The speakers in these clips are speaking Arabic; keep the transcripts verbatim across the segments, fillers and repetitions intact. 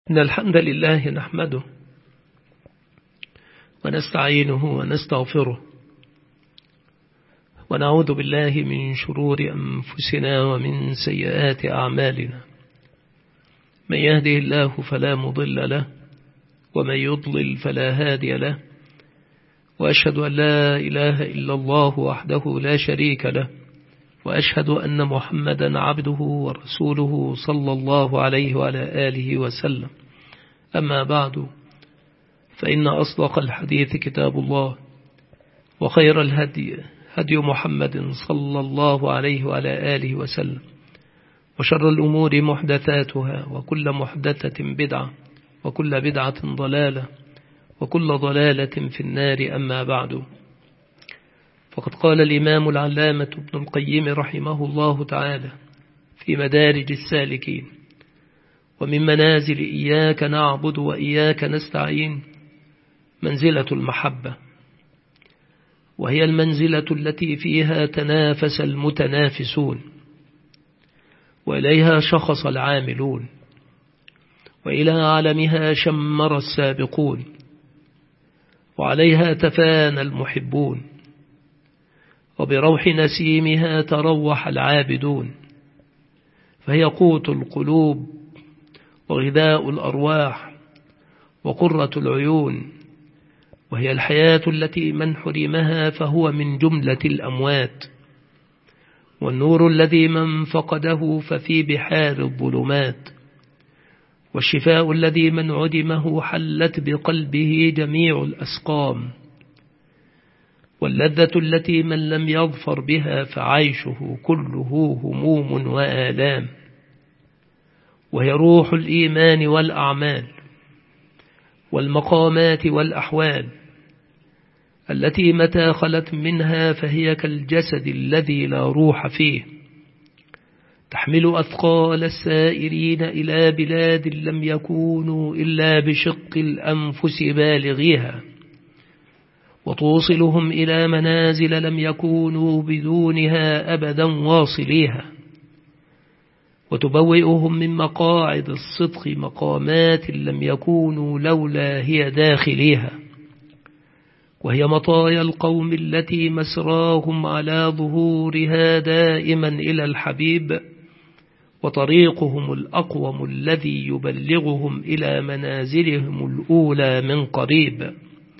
إن الحمد لله نحمده ونستعينه ونستغفره ونعوذ بالله من شرور أنفسنا ومن سيئات أعمالنا. من يهده الله فلا مضل له ومن يضلل فلا هادي له، وأشهد أن لا إله إلا الله وحده لا شريك له، وأشهد أن محمدا عبده ورسوله صلى الله عليه وعلى آله وسلم. أما بعد، فإن أصدق الحديث كتاب الله، وخير الهدي هدي محمد صلى الله عليه وعلى آله وسلم، وشر الأمور محدثاتها، وكل محدثة بدعة، وكل بدعة ضلالة، وكل ضلالة في النار. أما بعد، فقد قال الإمام العلامة ابن القيم رحمه الله تعالى في مدارج السالكين: ومن منازل إياك نعبد وإياك نستعين منزلة المحبة، وهي المنزلة التي فيها تنافس المتنافسون، وإليها شخص العاملون، وإلى عالمها شمر السابقون، وعليها تفانى المحبون، وبروح نسيمها تروح العابدون، فهي قوت القلوب وغذاء الأرواح وقرة العيون، وهي الحياة التي من حرمها فهو من جملة الأموات، والنور الذي من فقده ففي بحار الظلمات، والشفاء الذي من عدمه حلت بقلبه جميع الأسقام، واللذة التي من لم يظفر بها فعيشه كله هموم وآلام، وهي روح الإيمان والأعمال والمقامات والأحوال، التي متى خلت منها فهي كالجسد الذي لا روح فيه، تحمل أثقال السائرين إلى بلاد لم يكونوا إلا بشق الأنفس بالغيها، وتوصلهم إلى منازل لم يكونوا بدونها أبدا واصليها، وتبوئهم من مقاعد الصدق مقامات لم يكونوا لولا هي داخليها، وهي مطايا القوم التي مسراهم على ظهورها دائما إلى الحبيب، وطريقهم الأقوم الذي يبلغهم إلى منازلهم الأولى من قريب.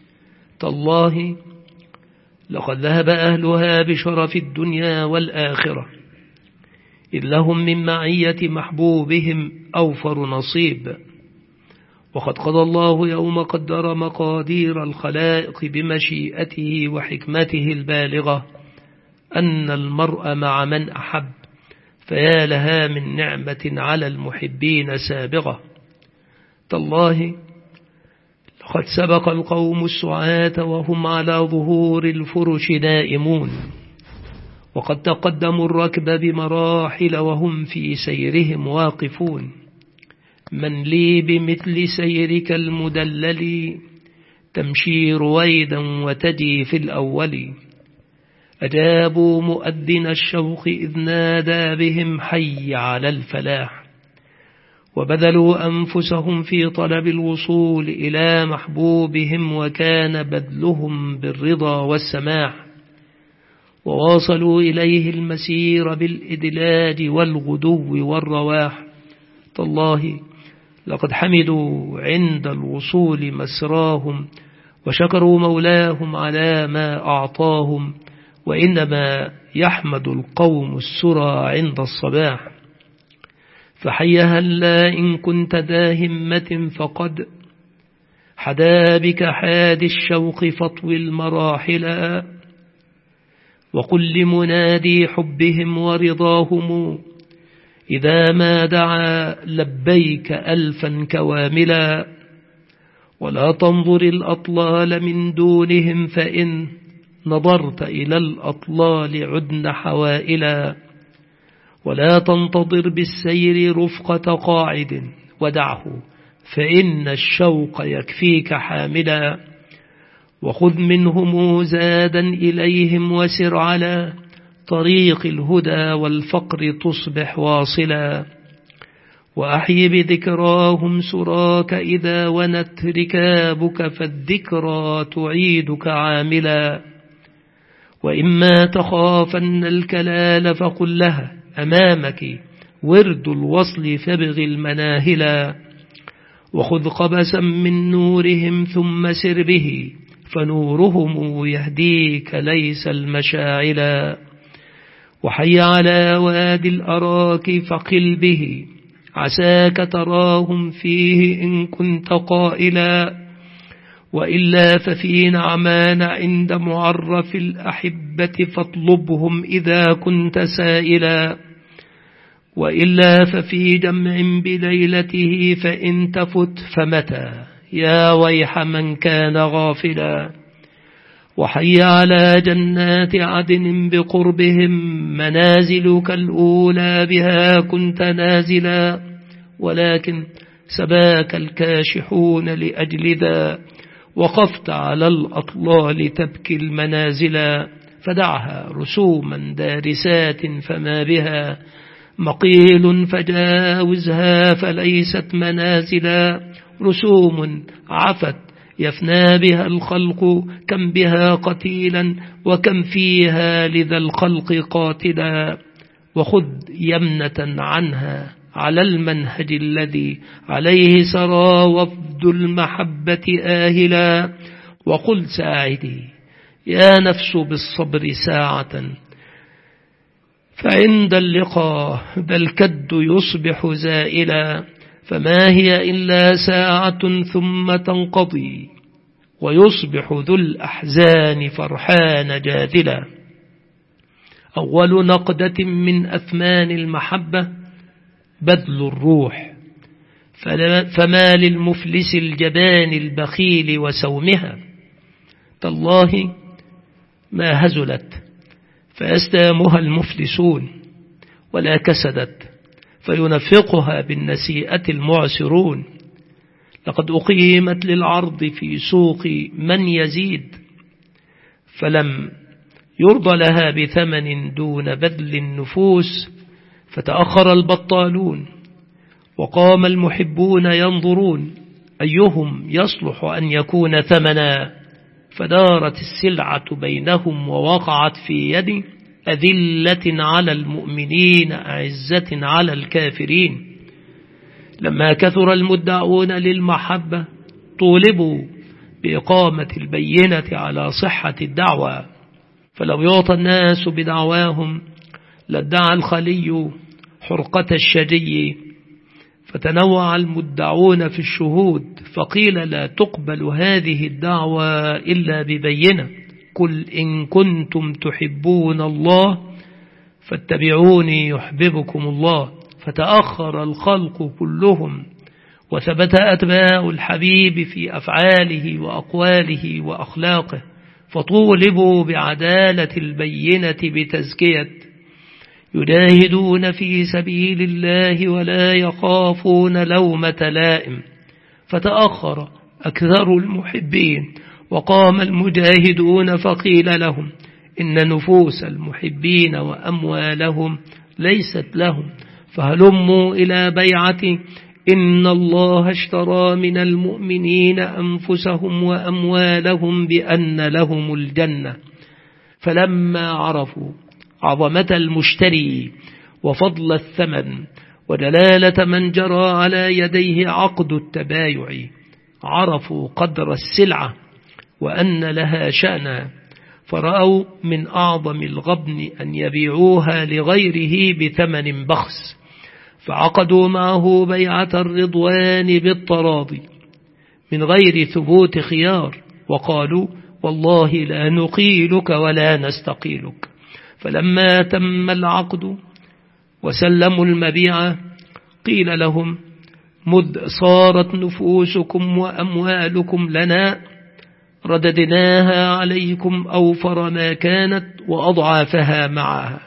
تالله لقد ذهب أهلها بشرف الدنيا والآخرة، إذ لهم من معية محبوبهم أوفر نصيب، وقد قضى الله يوم قدر مقادير الخلائق بمشيئته وحكمته البالغة أن المرء مع من أحب، فيا لها من نعمة على المحبين سابغة. تالله لقد سبق القوم السعاة وهم على ظهور الفرش نائمون، وقد تقدموا الركب بمراحل وهم في سيرهم واقفون. من لي بمثل سيرك المدلل تمشي رويدا وتجي في الأول، أجابوا مؤذن الشوق إذ نادى بهم حي على الفلاح، وبذلوا أنفسهم في طلب الوصول إلى محبوبهم، وكان بذلهم بالرضا والسماح، وواصلوا إليه المسير بالإدلاج والغدو والرواح. تالله لقد حمدوا عند الوصول مسراهم، وشكروا مولاهم على ما أعطاهم، وإنما يحمد القوم السرى عند الصباح. فحي هلا إن كنت ذا همة فقد حدا بك حاد الشوق فاطوي المراحل، وقل لمنادي حبهم ورضاهم إذا ما دعا لبيك ألفا كواملا، ولا تنظر الأطلال من دونهم فإن نظرت إلى الأطلال عدن حوائلا، ولا تنتظر بالسير رفقة قاعد ودعه فإن الشوق يكفيك حاملا، وخذ منهم زادا إليهم وسر على طريق الهدى والفقر تصبح واصلا، وأحي بذكراهم سراك إذا ونت ركابك فالذكرى تعيدك عاملا. وإما تخافن الكلال فقل لها أمامك ورد الوصل فابغ المناهلا. وخذ قبسا من نورهم ثم سر به فنورهم يهديك ليس المشاعلا. وحي على وادي الأراك فقل به عساك تراهم فيه إن كنت قائلا. وإلا ففي نعمان عند معرف الأحبة فاطلبهم إذا كنت سائلا. وإلا ففي جمع بليلته فإن تفت فمتى يا ويح من كان غافلا. وحي على جنات عدن بقربهم منازلك الأولى بها كنت نازلا. ولكن سباك الكاشحون لأجل ذا وقفت على الأطلال تبكي المنازلا. فدعها رسوما دارسات فما بها مقيل فجاوزها فليست منازلا. رسوم عفت يفنى بها الخلق كم بها قتيلا وكم فيها لذا الخلق قاتلا. وخذ يمنة عنها على المنهج الذي عليه سرى وفد المحبة آهلا. وقل ساعدي يا نفس بالصبر ساعة فعند اللقاء ذا الكد يصبح زائلا. فما هي إلا ساعة ثم تنقضي ويصبح ذو الأحزان فرحان جادلا. أول نقدة من أثمان المحبة بذل الروح فما للمفلس الجبان البخيل وسومها. تالله ما هزلت فيستامها المفلسون ولا كسدت فينفقها بالنسيئة المعسرون. لقد أقيمت للعرض في سوق من يزيد فلم يرض لها بثمن دون بذل النفوس. فتأخر البطالون وقام المحبون ينظرون أيهم يصلح أن يكون ثمنا. فدارت السلعة بينهم ووقعت في يد أذلة على المؤمنين أعزة على الكافرين. لما كثر المدعون للمحبة طولبوا بإقامة البينة على صحة الدعوة. فلو يعطى الناس بدعواهم لادعى الخلي حرقة الشجي. فتنوع المدعون في الشهود فقيل لا تقبل هذه الدعوة إلا ببينة. قل إن كنتم تحبون الله فاتبعوني يحببكم الله. فتأخر الخلق كلهم وثبت أتباع الحبيب في أفعاله وأقواله وأخلاقه. فطولبوا بعدالة البينة بتزكية يجاهدون في سبيل الله ولا يخافون لومة لائم. فتأخر أكثر المحبين وقام المجاهدون فقيل لهم إن نفوس المحبين وأموالهم ليست لهم فهلموا إلى بيعة إن الله اشترى من المؤمنين أنفسهم وأموالهم بأن لهم الجنة. فلما عرفوا عظمة المشتري وفضل الثمن ودلالة من جرى على يديه عقد التبايع عرفوا قدر السلعة وأن لها شأنا. فرأوا من أعظم الغبن أن يبيعوها لغيره بثمن بخس. فعقدوا معه بيعة الرضوان بالتراضي من غير ثبوت خيار. وقالوا والله لا نقيلك ولا نستقيلك. فلما تم العقد وسلموا المبيع قيل لهم مذ صارت نفوسكم وأموالكم لنا رددناها عليكم أوفر ما كانت وأضعافها معها.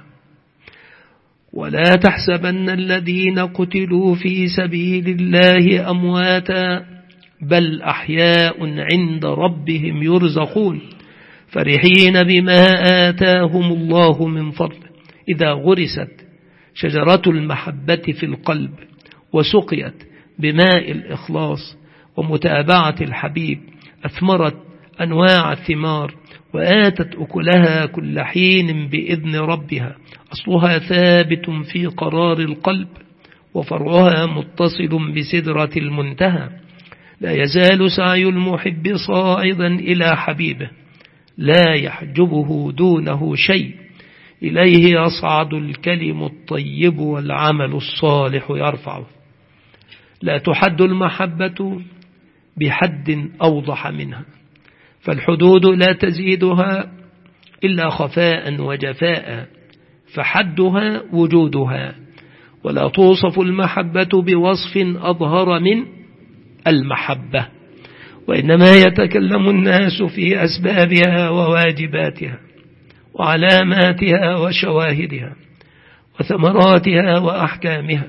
ولا تحسبن الذين قتلوا في سبيل الله أمواتا بل أحياء عند ربهم يرزقون فرحين بما آتاهم الله من فضل. إذا غرست شجرة المحبة في القلب وسقيت بماء الإخلاص ومتابعة الحبيب أثمرت أنواع الثمار وآتت أكلها كل حين بإذن ربها. أصلها ثابت في قرار القلب وفرعها متصل بسدرة المنتهى. لا يزال سعي المحب صاعدا إلى حبيبه، لا يحجبه دونه شيء. إليه يصعد الكلم الطيب والعمل الصالح يرفعه. لا تحد المحبة بحد أوضح منها، فالحدود لا تزيدها إلا خفاء وجفاء، فحدها وجودها. ولا توصف المحبة بوصف أظهر من المحبة، وإنما يتكلم الناس في أسبابها وواجباتها وعلاماتها وشواهدها وثمراتها وأحكامها.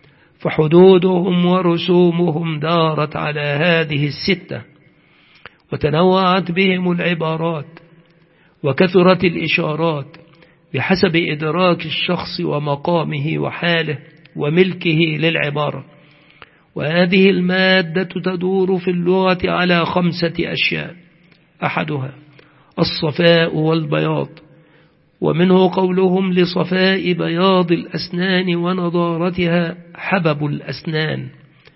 فحدودهم ورسومهم دارت على هذه الستة، وتنوعت بهم العبارات وكثرت الإشارات بحسب إدراك الشخص ومقامه وحاله وملكه للعبارة. وهذه المادة تدور في اللغة على خمسة أشياء: أحدها الصفاء والبياض، ومنه قولهم لصفاء بياض الأسنان ونضارتها حبب الأسنان.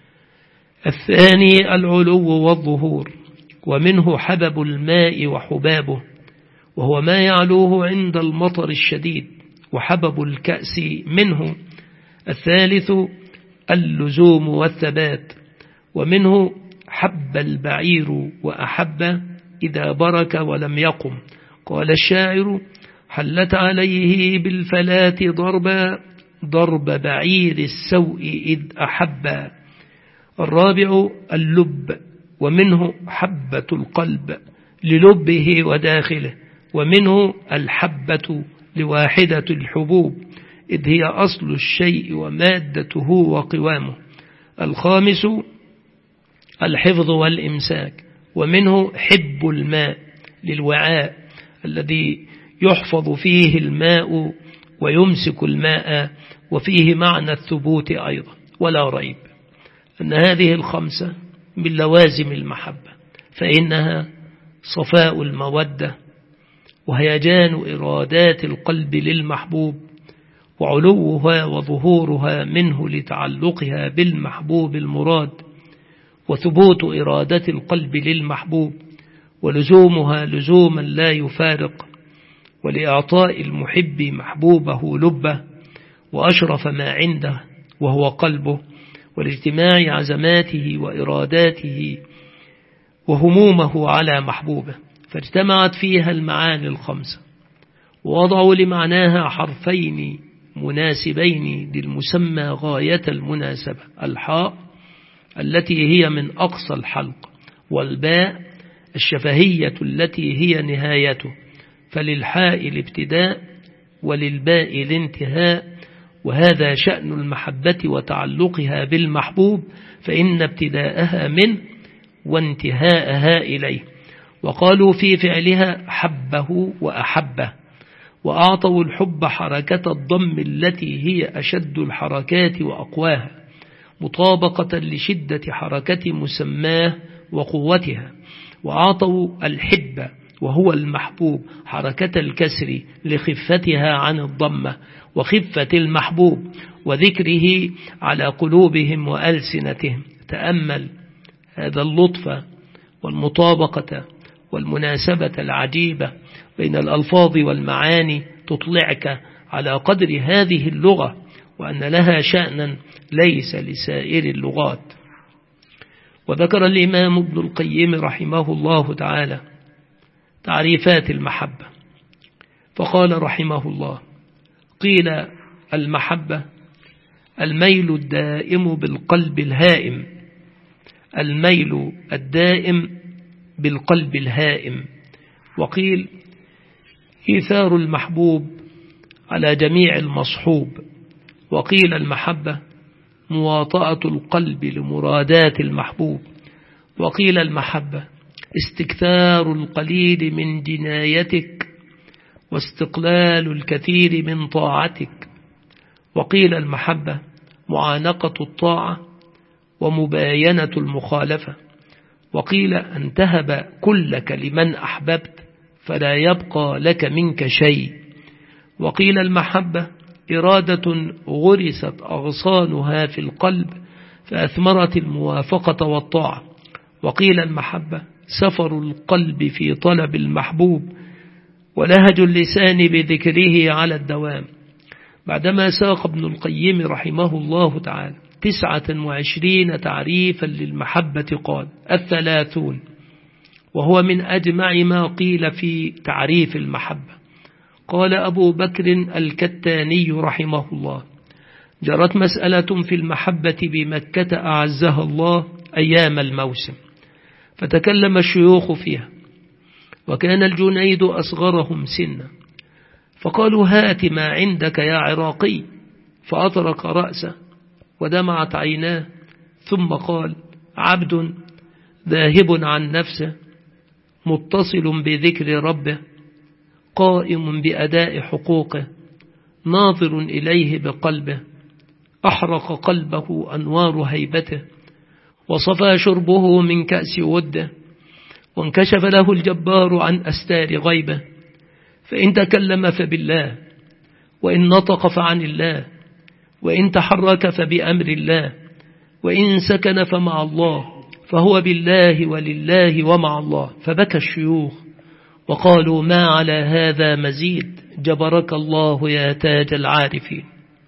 الثاني العلو والظهور، ومنه حبب الماء وحبابه، وهو ما يعلوه عند المطر الشديد، وحبب الكأس منه. الثالث اللزوم والثبات، ومنه حب البعير وأحب إذا برك ولم يقم. قال الشاعر: حلت عليه بالفلات ضربا ضرب بعير السوء إذ أحب. الرابع اللب، ومنه حبة القلب للبه وداخله، ومنه الحبة لواحدة الحبوب إذ هي أصل الشيء ومادته وقوامه. الخامس الحفظ والإمساك، ومنه حب الماء للوعاء الذي يحفظ فيه الماء ويمسك الماء، وفيه معنى الثبوت أيضا. ولا ريب أن هذه الخمسة من لوازم المحبة، فإنها صفاء المودة وهيجان إرادات القلب للمحبوب، وعلوها وظهورها منه لتعلقها بالمحبوب المراد، وثبوت إرادة القلب للمحبوب، ولزومها لزوما لا يفارق، ولإعطاء المحب محبوبه لبه وأشرف ما عنده وهو قلبه، ولاجتماع عزماته وإراداته وهمومه على محبوبه، فاجتمعت فيها المعاني الخمسة، ووضعوا لمعناها حرفين مناسبين للمسمى غاية المناسبة: الحاء التي هي من أقصى الحلق، والباء الشفهية التي هي نهايته، فللحاء الابتداء وللباء الانتهاء. وهذا شأن المحبة وتعلقها بالمحبوب، فإن ابتداءها منه وانتهاءها إليه. وقالوا في فعلها حبه وأحبه، وأعطوا الحب حركة الضم التي هي أشد الحركات وأقواها، مطابقة لشدة حركة مسماه وقوتها. وأعطوا الحب وهو المحبوب حركة الكسر لخفتها عن الضمة وخفة المحبوب وذكره على قلوبهم وألسنتهم. تأمل هذا اللطف والمطابقة والمناسبة العجيبة بين الألفاظ والمعاني، تطلعك على قدر هذه اللغة، وأن لها شأنا ليس لسائر اللغات. وذكر الإمام ابن القيم رحمه الله تعالى تعريفات المحبة، فقال رحمه الله: قيل المحبة الميل الدائم بالقلب الهائم، الميل الدائم بالقلب الهائم. وقيل إيثار المحبوب على جميع المصحوب. وقيل المحبة مواطأة القلب لمرادات المحبوب. وقيل المحبة استكثار القليل من جنايتك واستقلال الكثير من طاعتك. وقيل المحبة معانقة الطاعة ومباينة المخالفة، وقيل أن تهب كلك لمن أحببت فلا يبقى لك منك شيء، وقيل المحبة إرادة غرست أغصانها في القلب فأثمرت الموافقة والطاعة، وقيل المحبة سفر القلب في طلب المحبوب ولهج اللسان بذكره على الدوام. بعدما ساق ابن القيم رحمه الله تعالى تسعة وعشرين تعريفا للمحبة قال: الثلاثون، وهو من أجمع ما قيل في تعريف المحبة. قال أبو بكر الكتاني رحمه الله: جرت مسألة في المحبة بمكة أعزها الله أيام الموسم، فتكلم الشيوخ فيها، وكان الجنيد أصغرهم سنا، فقالوا: هات ما عندك يا عراقي، فأطرق رأسه ودمعت عيناه، ثم قال: عبد ذاهب عن نفسه متصل بذكر ربه قائم بأداء حقوقه ناظر إليه بقلبه، أحرق قلبه أنوار هيبته، وصفى شربه من كأس وده، وانكشف له الجبار عن أستار غيبه، فإن تكلم فبالله، وإن نطق فعن الله، وإن تحرك فبأمر الله، وإن سكن فمع الله، فهو بالله ولله ومع الله. فبكى الشيوخ وقالوا: ما على هذا مزيد، جبرك الله يا تاج العارفين.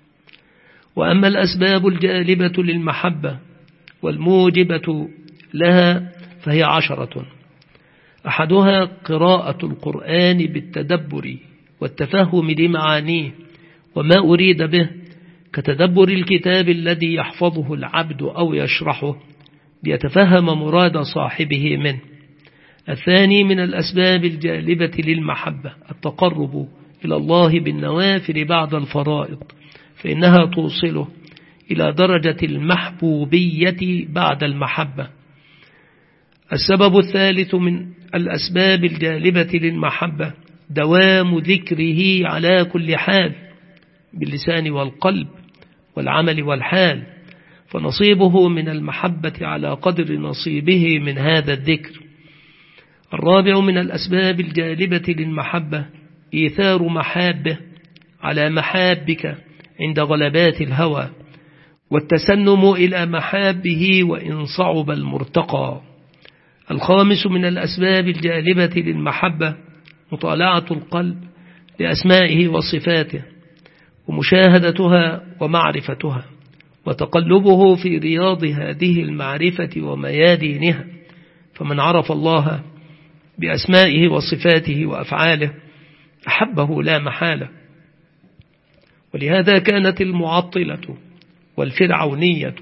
وأما الأسباب الجالبة للمحبة والموجبة لها فهي عشرة: أحدها قراءة القرآن بالتدبر والتفهم لمعانيه وما أريد به، كتدبر الكتاب الذي يحفظه العبد أو يشرحه ليتفهم مراد صاحبه منه. الثاني من الأسباب الجالبة للمحبة التقرب إلى الله بالنوافل بعد الفرائض، فإنها توصله إلى درجة المحبوبية بعد المحبة. السبب الثالث من الأسباب الجالبة للمحبة دوام ذكره على كل حال باللسان والقلب والعمل والحال، فنصيبه من المحبة على قدر نصيبه من هذا الذكر. الرابع من الأسباب الجالبة للمحبة إيثار محابه على محابك عند غلبات الهوى، والتسنم إلى محابه وإن صعب المرتقى. الخامس من الأسباب الجالبة للمحبة مطالعة القلب لأسمائه وصفاته ومشاهدتها ومعرفتها، وتقلبه في رياض هذه المعرفة وميادينها، فمن عرف الله بأسمائه وصفاته وأفعاله أحبه لا محالة. ولهذا كانت المعطلة والفرعونية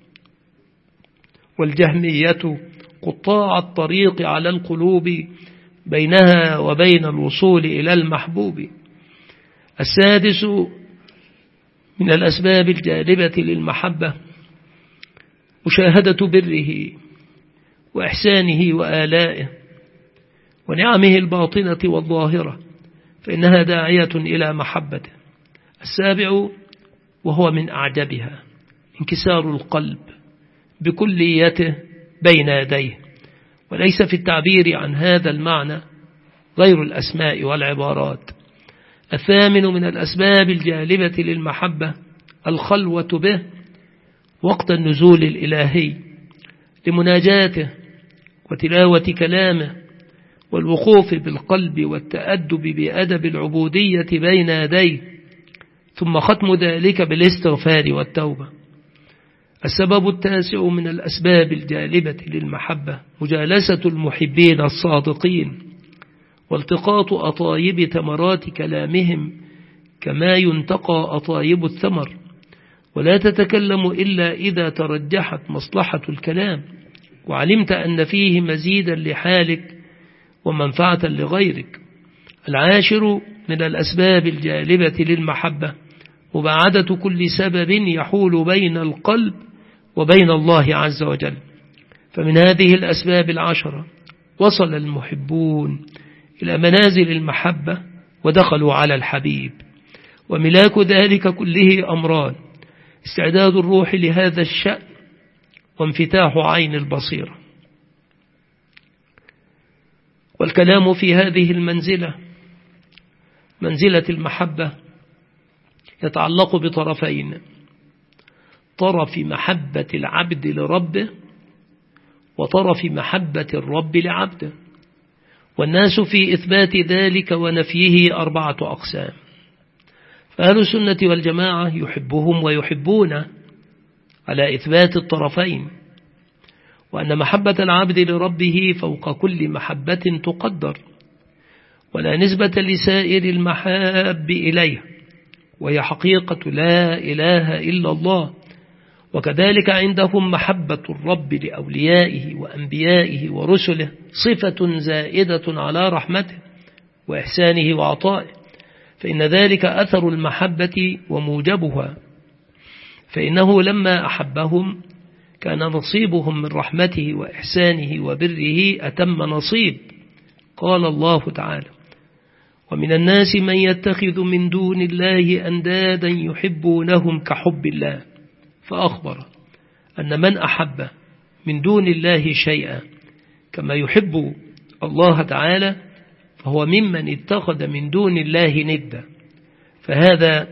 والجهمية قطاع الطريق على القلوب بينها وبين الوصول إلى المحبوب. السادس من الأسباب الجالبة للمحبة مشاهدة بره وإحسانه وآلائه ونعمه الباطنة والظاهرة، فإنها داعية إلى محبته. السابع وهو من أعجبها انكسار القلب بكليته بين يديه، وليس في التعبير عن هذا المعنى غير الأسماء والعبارات. الثامن من الأسباب الجالبة للمحبة الخلوة به وقت النزول الإلهي لمناجاته وتلاوة كلامه والوقوف بالقلب والتأدب بأدب العبودية بين يديه، ثم ختم ذلك بالاستغفار والتوبة. السبب التاسع من الأسباب الجالبة للمحبة مجالسة المحبين الصادقين والتقاط أطايب ثمرات كلامهم كما ينتقى أطايب الثمر، ولا تتكلم إلا إذا ترجحت مصلحة الكلام وعلمت أن فيه مزيدا لحالك ومنفعة لغيرك. العاشر من الأسباب الجالبة للمحبة مباعدة كل سبب يحول بين القلب وبين الله عز وجل. فمن هذه الأسباب العشرة وصل المحبون إلى منازل المحبة ودخلوا على الحبيب، وملاك ذلك كله أمران: استعداد الروح لهذا الشأن وانفتاح عين البصيرة. والكلام في هذه المنزلة منزلة المحبة يتعلق بطرفين: طرف محبة العبد لربه وطرف محبة الرب لعبده. والناس في إثبات ذلك ونفيه أربعة أقسام. فأهل السنة والجماعة يحبهم ويحبون على إثبات الطرفين، وأن محبة العبد لربه فوق كل محبة تقدر، ولا نسبة لسائر المحاب إليه، وهي حقيقة لا إله إلا الله. وكذلك عندهم محبة الرب لأوليائه وأنبيائه ورسله صفة زائدة على رحمته وإحسانه وعطائه، فإن ذلك أثر المحبة وموجبها. فإنه لما أحبهم كان نصيبهم من رحمته وإحسانه وبره أتم نصيب. قال الله تعالى: ومن الناس من يتخذ من دون الله أندادا يحبونهم كحب الله. فأخبر أن من أحب من دون الله شيئا كما يحب الله تعالى فهو ممن اتخذ من دون الله ندا، فهذا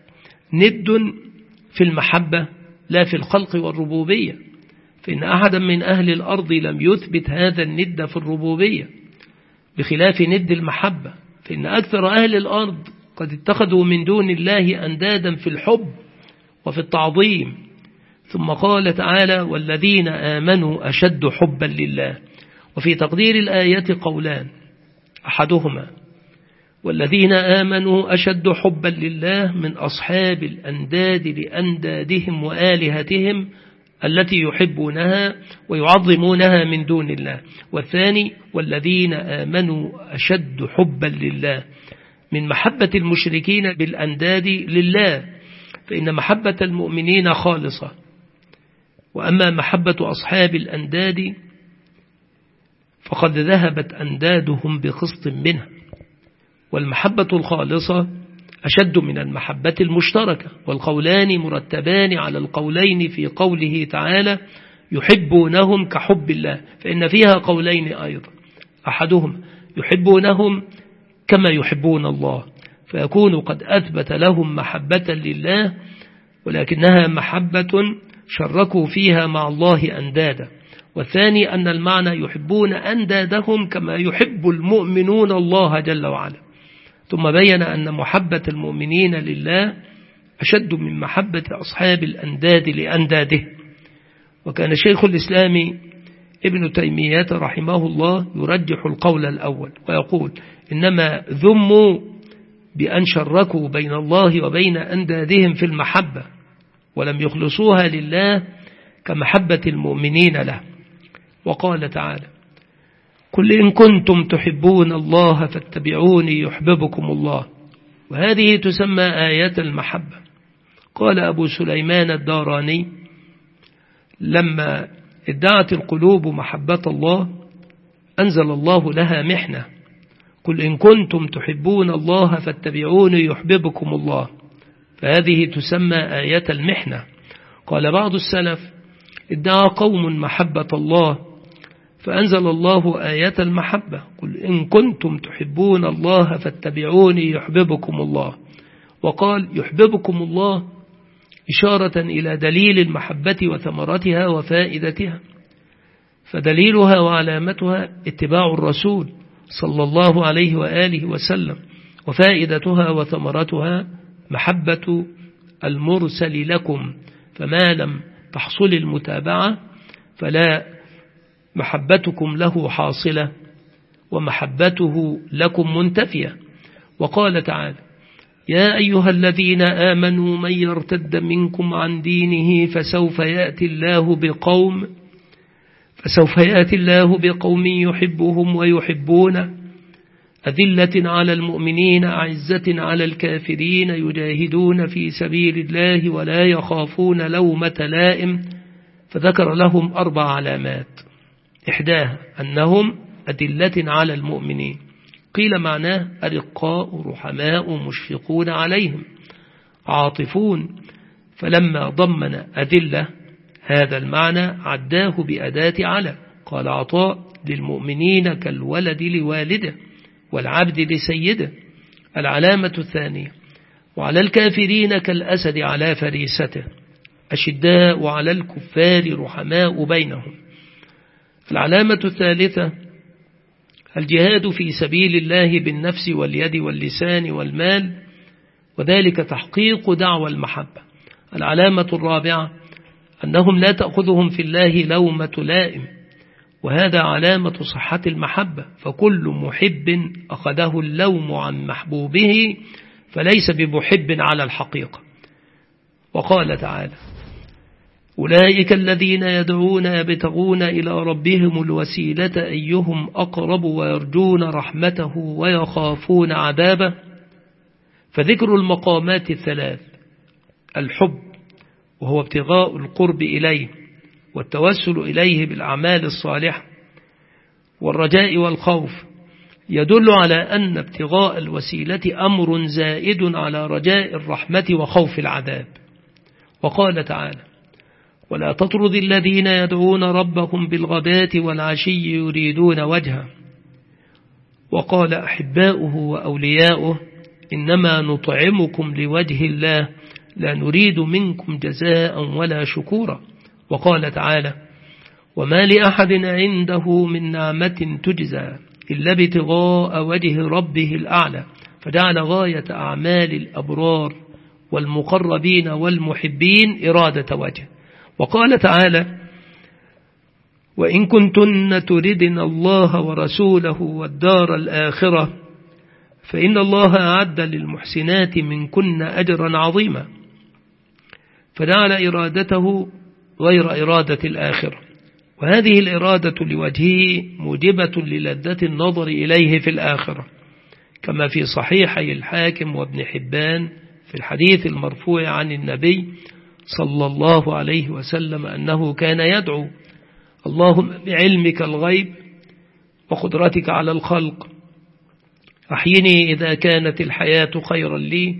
ند في المحبة لا في الخلق والربوبية، فإن أحدا من أهل الأرض لم يثبت هذا الند في الربوبية بخلاف ند المحبة، فإن أكثر أهل الأرض قد اتخذوا من دون الله أندادا في الحب وفي التعظيم. ثم قال تعالى: والذين آمنوا أشد حبا لله. وفي تقدير الآية قولان: أحدهما والذين آمنوا أشد حبا لله من أصحاب الأنداد لأندادهم وآلهتهم التي يحبونها ويعظمونها من دون الله. والثاني والذين آمنوا أشد حبا لله من محبة المشركين بالأنداد لله، فإن محبة المؤمنين خالصة، وأما محبة أصحاب الأنداد فقد ذهبت أندادهم بقسط منها. والمحبة الخالصة أشد من المحبة المشتركة، والقولان مرتبان على القولين في قوله تعالى: يحبونهم كحب الله، فإن فيها قولين أيضا: أحدهم يحبونهم كما يحبون الله، فيكون قد أثبت لهم محبة لله، ولكنها محبة شركوا فيها مع الله أندادا. والثاني أن المعنى يحبون أندادهم كما يحب المؤمنون الله جل وعلا. ثم بين أن محبة المؤمنين لله أشد من محبة أصحاب الأنداد لأنداده. وكان شيخ الإسلام ابن تيمية رحمه الله يرجح القول الأول ويقول: إنما ذموا بأن شركوا بين الله وبين أندادهم في المحبة ولم يخلصوها لله كمحبة المؤمنين له. وقال تعالى: قل إن كنتم تحبون الله فاتبعوني يحببكم الله. وهذه تسمى آية المحبة. قال أبو سليمان الداراني: لما ادعت القلوب محبة الله أنزل الله لها محنة: قل إن كنتم تحبون الله فاتبعوني يحببكم الله. فهذه تسمى آية المحنة. قال بعض السلف: ادعى قوم محبة الله فأنزل الله آية المحبة: قل إن كنتم تحبون الله فاتبعوني يحببكم الله. وقال: يحببكم الله إشارة إلى دليل المحبة وثمرتها وفائدتها، فدليلها وعلامتها اتباع الرسول صلى الله عليه وآله وسلم، وفائدتها وثمرتها محبة المرسل لكم، فما لم تحصل المتابعة فلا محبتكم له حاصلة ومحبته لكم منتفية. وقال تعالى: يا أيها الذين آمنوا من يرتد منكم عن دينه فسوف يأتي الله بقوم فسوف يأتي الله بقوم يحبهم ويحبونه أذلة على المؤمنين أعزة على الكافرين يجاهدون في سبيل الله ولا يخافون لومة لائم. فذكر لهم أربع علامات: إحداها أنهم أذلة على المؤمنين، قيل معناه أرقاء رحماء مشفقون عليهم عاطفون، فلما ضمن أدلة هذا المعنى عداه بأداة على. قال عطاء: للمؤمنين كالولد لوالده والعبد لسيده. العلامة الثانية: وعلى الكافرين كالأسد على فريسته، أشداء على الكفار رحماء بينهم. العلامة الثالثة: الجهاد في سبيل الله بالنفس واليد واللسان والمال، وذلك تحقيق دعوى المحبة. العلامة الرابعة: أنهم لا تأخذهم في الله لومة لائم، وهذا علامة صحة المحبة، فكل محب أخذه اللوم عن محبوبه فليس بمحب على الحقيقة. وقال تعالى: أولئك الذين يدعون يبتغون إلى ربهم الوسيلة أيهم أقرب ويرجون رحمته ويخافون عذابه. فذكر المقامات الثلاث: الحب وهو ابتغاء القرب إليه والتوسل إليه بالأعمال الصالحة، والرجاء والخوف، يدل على أن ابتغاء الوسيلة أمر زائد على رجاء الرحمة وخوف العذاب. وقال تعالى: ولا تطرد الذين يدعون ربهم بالغداة والعشي يريدون وجهه. وقال: أحباؤه وأولياؤه إنما نطعمكم لوجه الله لا نريد منكم جزاء ولا شكورا. وقال تعالى: وما لأحد عنده من نعمة تجزى إلا ابتغاء وجه ربه الأعلى، فجعل غاية أعمال الأبرار والمقربين والمحبين إرادة وجه. وقال تعالى: وإن كنتن تردن الله ورسوله والدار الآخرة فإن الله أعد للمحسنات منكن أجرا عظيما، فجعل إرادته غير إرادة الآخرة، وهذه الإرادة لوجهه موجبة للذة النظر إليه في الآخرة، كما في صحيحي الحاكم وابن حبان في الحديث المرفوع عن النبي صلى الله عليه وسلم أنه كان يدعو: اللهم بعلمك الغيب وقدرتك على الخلق أحيني إذا كانت الحياة خيرا لي،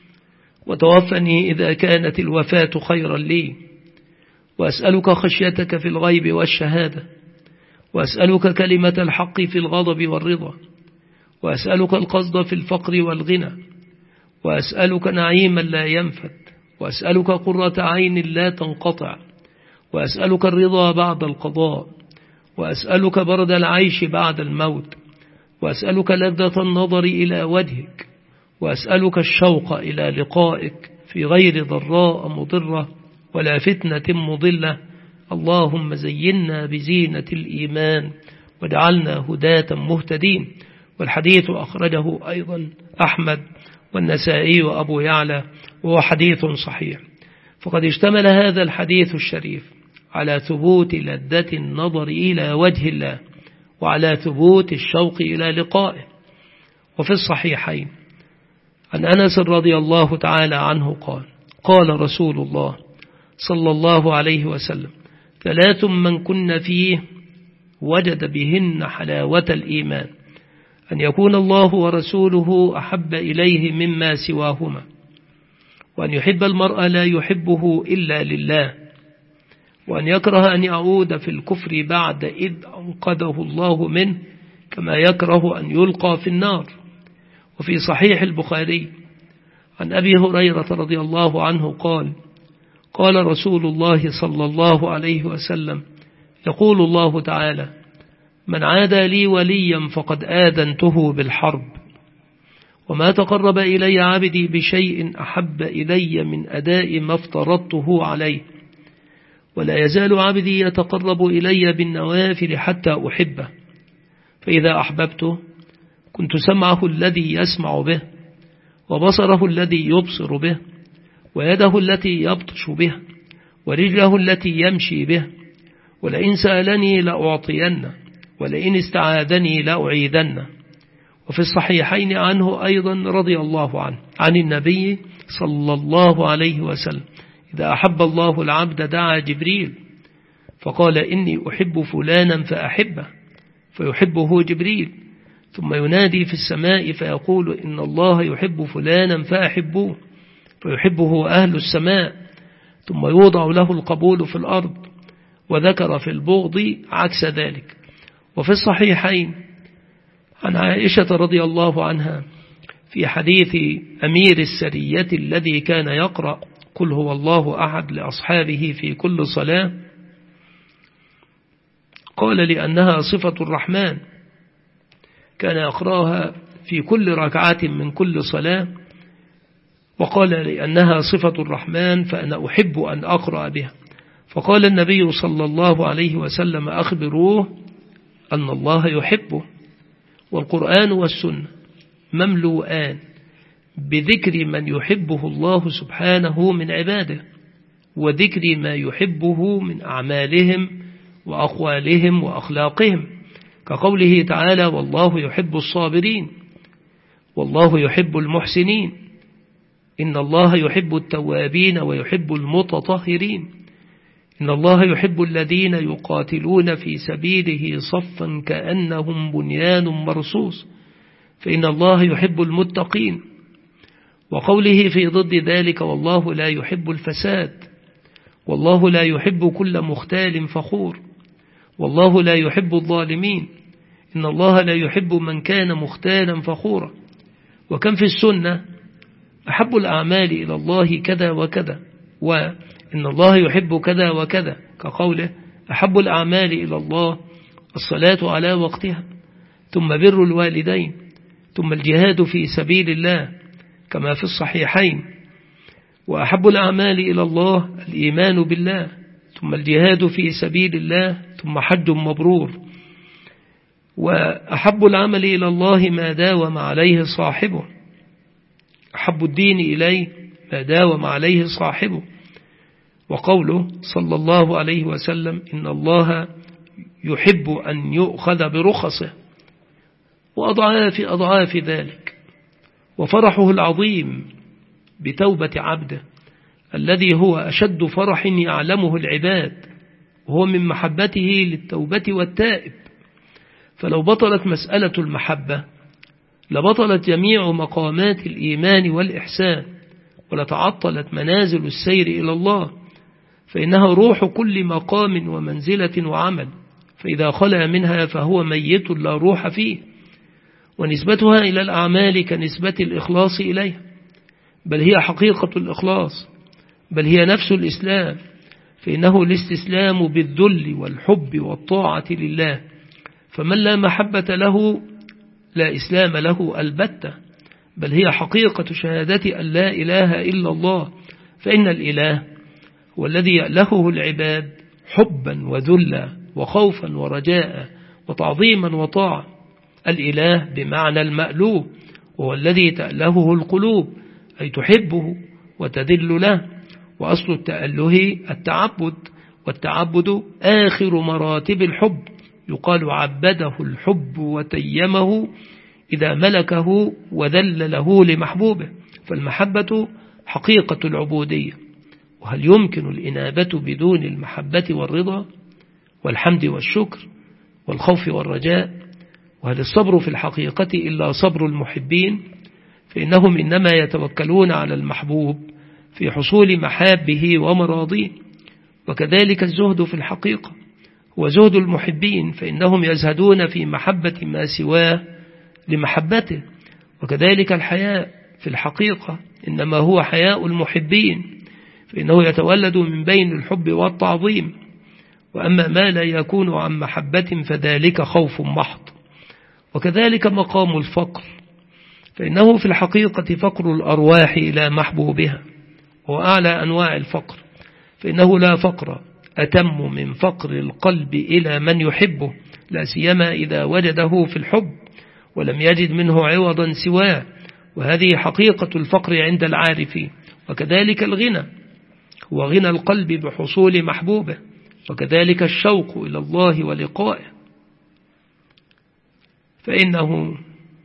وتوفني إذا كانت الوفاة خيرا لي، وأسألك خشيتك في الغيب والشهادة، وأسألك كلمة الحق في الغضب والرضا، وأسألك القصد في الفقر والغنى، وأسألك نعيما لا ينفد، وأسألك قرة عين لا تنقطع، وأسألك الرضا بعد القضاء، وأسألك برد العيش بعد الموت، وأسألك لذة النظر إلى وجهك، وأسألك الشوق إلى لقائك في غير ضراء مضرة ولا فتنة مضلة. اللهم زينا بزينة الإيمان واجعلنا هداة مهتدين. والحديث أخرجه أيضا أحمد والنسائي وأبو يعلى، وهو حديث صحيح. فقد اشتمل هذا الحديث الشريف على ثبوت لذة النظر إلى وجه الله، وعلى ثبوت الشوق إلى لقائه. وفي الصحيحين عن أنس رضي الله تعالى عنه قال: قال رسول الله صلى الله عليه وسلم: ثلاث من كن فيه وجد بهن حلاوة الإيمان: أن يكون الله ورسوله أحب إليه مما سواهما، وأن يحب المرء لا يحبه إلا لله، وأن يكره أن يعود في الكفر بعد إذ أنقذه الله منه، كما يكره أن يلقى في النار. وفي صحيح البخاري عن أبي هريرة رضي الله عنه قال: قال رسول الله صلى الله عليه وسلم: يقول الله تعالى: من عادى لي وليا فقد آذنته بالحرب، وما تقرب إلي عبدي بشيء أحب إلي من أداء ما افترضته عليه، ولا يزال عبدي يتقرب إلي بالنوافل حتى أحبه، فإذا أحببته كنت سمعه الذي يسمع به، وبصره الذي يبصر به، ويده التي يبطش به، ورجله التي يمشي به، ولئن سألني لأعطينه، ولئن استعاذني لأعيذنه. وفي الصحيحين عنه أيضا رضي الله عنه عن النبي صلى الله عليه وسلم: إذا أحب الله العبد دعا جبريل فقال: إني أحب فلانا فأحبه، فيحبه جبريل، ثم ينادي في السماء فيقول: إن الله يحب فلانا فأحبوه، فيحبه أهل السماء، ثم يوضع له القبول في الأرض. وذكر في البغض عكس ذلك. وفي الصحيحين عن عائشة رضي الله عنها في حديث أمير السرية الذي كان يقرأ قل هو الله أحد لأصحابه في كل صلاة، قال لأنها صفة الرحمن كان يقرأها في كل ركعة من كل صلاة، وقال لأنها صفة الرحمن فأنا أحب أن أقرأ بها. فقال النبي صلى الله عليه وسلم أخبروه أن الله يحبه. والقرآن والسنة مملوءان بذكر من يحبه الله سبحانه من عباده، وذكر ما يحبه من أعمالهم وأقوالهم وأخلاقهم، كقوله تعالى والله يحب الصابرين والله يحب المحسنين، إن الله يحب التوابين ويحب المتطهرين، إن الله يحب الذين يقاتلون في سبيله صفا كأنهم بنيان مرصوص، فإن الله يحب المتقين. وقوله في ضد ذلك والله لا يحب الفساد، والله لا يحب كل مختال فخور، والله لا يحب الظالمين، إن الله لا يحب من كان مختالا فخورا. وكم في السنة أحب الأعمال إلى الله كذا وكذا، وإن الله يحب كذا وكذا، كقوله أحب الأعمال إلى الله الصلاة على وقتها، ثم بر الوالدين، ثم الجهاد في سبيل الله كما في الصحيحين. وأحب الأعمال إلى الله الإيمان بالله، ثم الجهاد في سبيل الله، ثم حج مبرور. وأحب العمل إلى الله ما داوم عليه صاحبه، أحب الدين إليه ما داوم عليه صاحبه. وقوله صلى الله عليه وسلم إن الله يحب أن يؤخذ برخصه، وأضعاف أضعاف ذلك. وفرحه العظيم بتوبة عبده الذي هو أشد فرح يعلمه العباد، وهو من محبته للتوبة والتائب. فلو بطلت مسألة المحبة لبطلت جميع مقامات الإيمان والإحسان، ولتعطلت منازل السير إلى الله، فإنها روح كل مقام ومنزلة وعمل، فإذا خلى منها فهو ميت لا روح فيه. ونسبتها إلى الأعمال كنسبة الإخلاص إليها، بل هي حقيقة الإخلاص، بل هي نفس الإسلام، فإنه الاستسلام بالذل والحب والطاعة لله. فمن لا محبة له لا إسلام له البتة، بل هي حقيقة شهادة أن لا إله إلا الله، فإن الإله هو الذي يألهه العباد حبا وذلا وخوفا ورجاء وتعظيما وطاعة. الإله بمعنى المألوه، وهو الذي تألهه القلوب، أي تحبه وتذل له. وأصل التأله التعبد، والتعبد آخر مراتب الحب، يقال عبده الحب وتيمه إذا ملكه وذل له لمحبوبه. فالمحبة حقيقة العبودية، وهل يمكن الإنابة بدون المحبة والرضا والحمد والشكر والخوف والرجاء؟ وهل الصبر في الحقيقة إلا صبر المحبين؟ فإنهم إنما يتوكلون على المحبوب في حصول محابه ومراضيه. وكذلك الزهد في الحقيقة هو زهد المحبين، فإنهم يزهدون في محبة ما سواه لمحبته. وكذلك الحياء في الحقيقة إنما هو حياء المحبين، فإنه يتولد من بين الحب والتعظيم. وأما ما لا يكون عن محبة فذلك خوف محض. وكذلك مقام الفقر، فإنه في الحقيقة فقر الأرواح إلى محبوبها، وأعلى أنواع الفقر، فإنه لا فقر أتم من فقر القلب إلى من يحبه، لا سيما إذا وجده في الحب ولم يجد منه عوضا سواه، وهذه حقيقة الفقر عند العارفين. وكذلك الغنى هو غنى القلب بحصول محبوبه، وكذلك الشوق إلى الله ولقائه، فإنه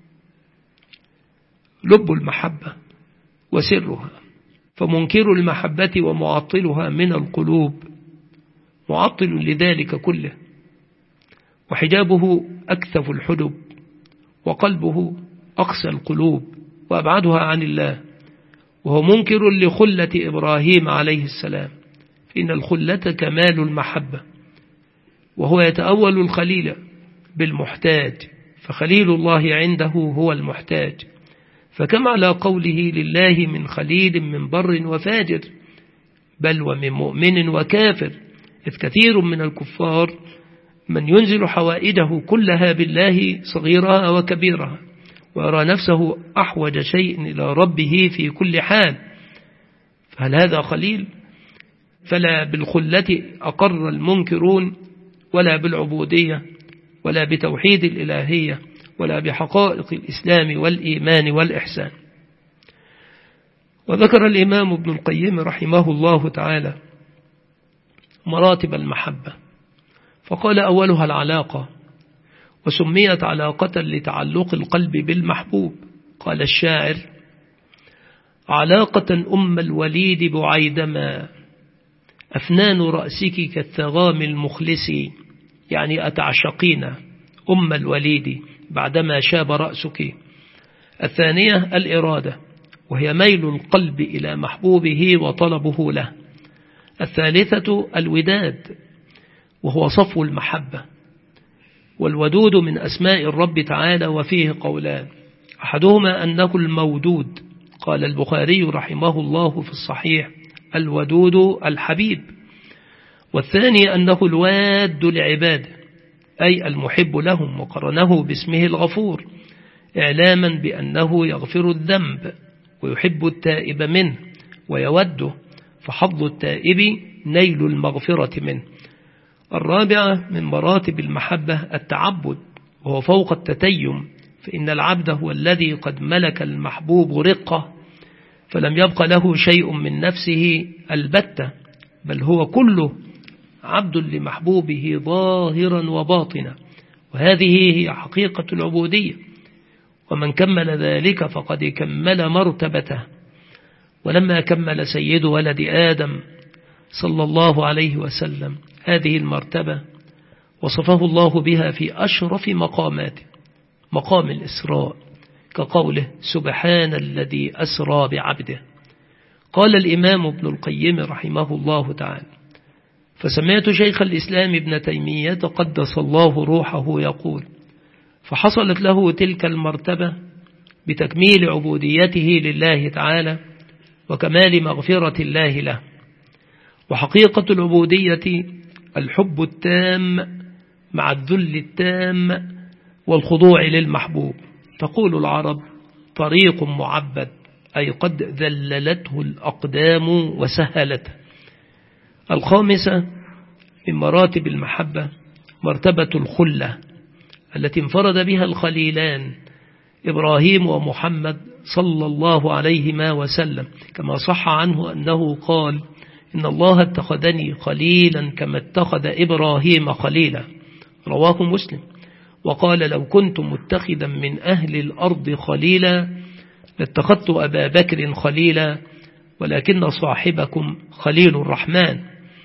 لب المحبة وسرها. فمنكر المحبة ومعطلها من القلوب معطل لذلك كله، وحجابه أكثف الحجب، وقلبه أقسى القلوب وأبعدها عن الله، وهو منكر لخلة إبراهيم عليه السلام فإن الخلة كمال المحبة، وهو يتأول الخليل بالمحتاج، فخليل الله عنده هو المحتاج. فكما على قوله لله من خليل من بر وفاجر، بل ومن مؤمن وكافر، إذ كثير من الكفار من ينزل حوائجه كلها بالله صغيرها وكبيرها، ويرى نفسه أحوج شيء إلى ربه في كل حال، فهل هذا خليل؟ فلا بالخلة أقر المنكرون، ولا بالعبودية، ولا بتوحيد الإلهية، ولا بحقائق الإسلام والإيمان والإحسان. وذكر الإمام ابن القيم رحمه الله تعالى مراتب المحبة، فقال أولها العلاقة، وسميت علاقة لتعلق القلب بالمحبوب. قال الشاعر: علاقة أم الوليد بعيدما، أفنان رأسك كالثغام المخلس، يعني أتعشقين أم الوليد بعدما شاب رأسك. الثانية الإرادة، وهي ميل القلب إلى محبوبه وطلبه له. الثالثة الوداد، وهو صفو المحبة. والودود من أسماء الرب تعالى، وفيه قولان، أحدهما أنه المودود، قال البخاري رحمه الله في الصحيح: الودود الحبيب. والثاني أنه الواد لعباده، أي المحب لهم، وقرنه باسمه الغفور، إعلاما بأنه يغفر الذنب ويحب التائب منه ويوده، فحظ التائب نيل المغفرة منه. الرابعة من مراتب المحبة التعبد، وهو فوق التتيم، فإن العبد هو الذي قد ملك المحبوب رقة، فلم يبق له شيء من نفسه البتة، بل هو كله عبد لمحبوبه ظاهرا وباطنا، وهذه هي حقيقة العبودية. ومن كمل ذلك فقد كمل مرتبته. ولما كمل سيد ولد آدم صلى الله عليه وسلم هذه المرتبة، وصفه الله بها في أشرف مقاماته، مقام الإسراء، كقوله: سبحان الذي أسرى بعبده. قال الإمام ابن القيم رحمه الله تعالى: فسمعت شيخ الإسلام ابن تيمية قدس الله روحه يقول: فحصلت له تلك المرتبة بتكميل عبوديته لله تعالى وكمال مغفرة الله له. وحقيقة العبودية الحب التام مع الذل التام والخضوع للمحبوب. تقول العرب: طريق معبد، أي قد ذللته الأقدام وسهلته. الخامسة من مراتب المحبة مرتبة الخلة، التي انفرد بها الخليلان إبراهيم ومحمد صلى الله عليهما وسلم، كما صح عنه أنه قال: إن الله اتخذني خليلا كما اتخذ إبراهيم خليلا، رواه مسلم. وقال: لو كنت متخذا من أهل الأرض خليلا لاتخذت أبا بكر خليلا، ولكن صاحبكم خليل الرحمن،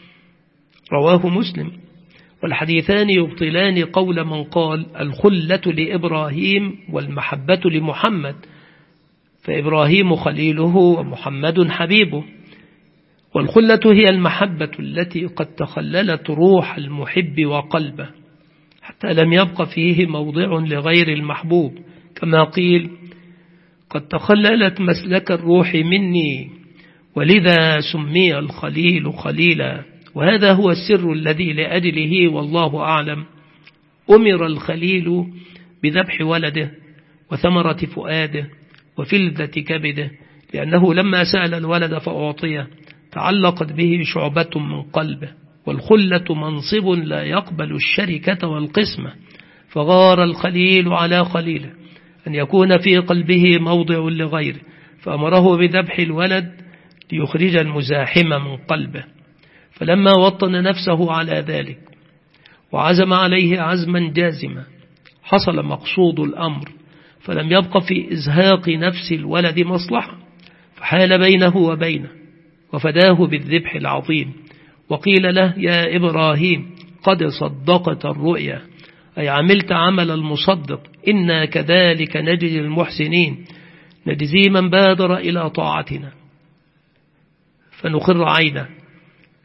رواه مسلم. والحديثان يبطلان قول من قال الخلة لإبراهيم والمحبة لمحمد، فإبراهيم خليله ومحمد حبيبه. والخلة هي المحبة التي قد تخللت روح المحب وقلبه حتى لم يبق فيه موضع لغير المحبوب، كما قيل: قد تخللت مسلك الروح مني، ولذا سمي الخليل خليلا. وهذا هو السر الذي لأجله والله أعلم أمر الخليل بذبح ولده وثمرة فؤاده وفلذة كبده، لأنه لما سأل الولد فأعطيه تعلقت به شعبة من قلبه. والخلة منصب لا يقبل الشركة والقسمة، فغار الخليل على خليله أن يكون في قلبه موضع لغيره، فأمره بذبح الولد ليخرج المزاحم من قلبه. فلما وطن نفسه على ذلك وعزم عليه عزما جازما حصل مقصود الأمر، فلم يبق في إزهاق نفس الولد مصلحة، فحال بينه وبينه وفداه بالذبح العظيم. وقيل له: يا إبراهيم قد صدقت الرؤيا، أي عملت عمل المصدق، إنا كذلك نجزي المحسنين، نجزي من بادر إلى طاعتنا فنقر عينه،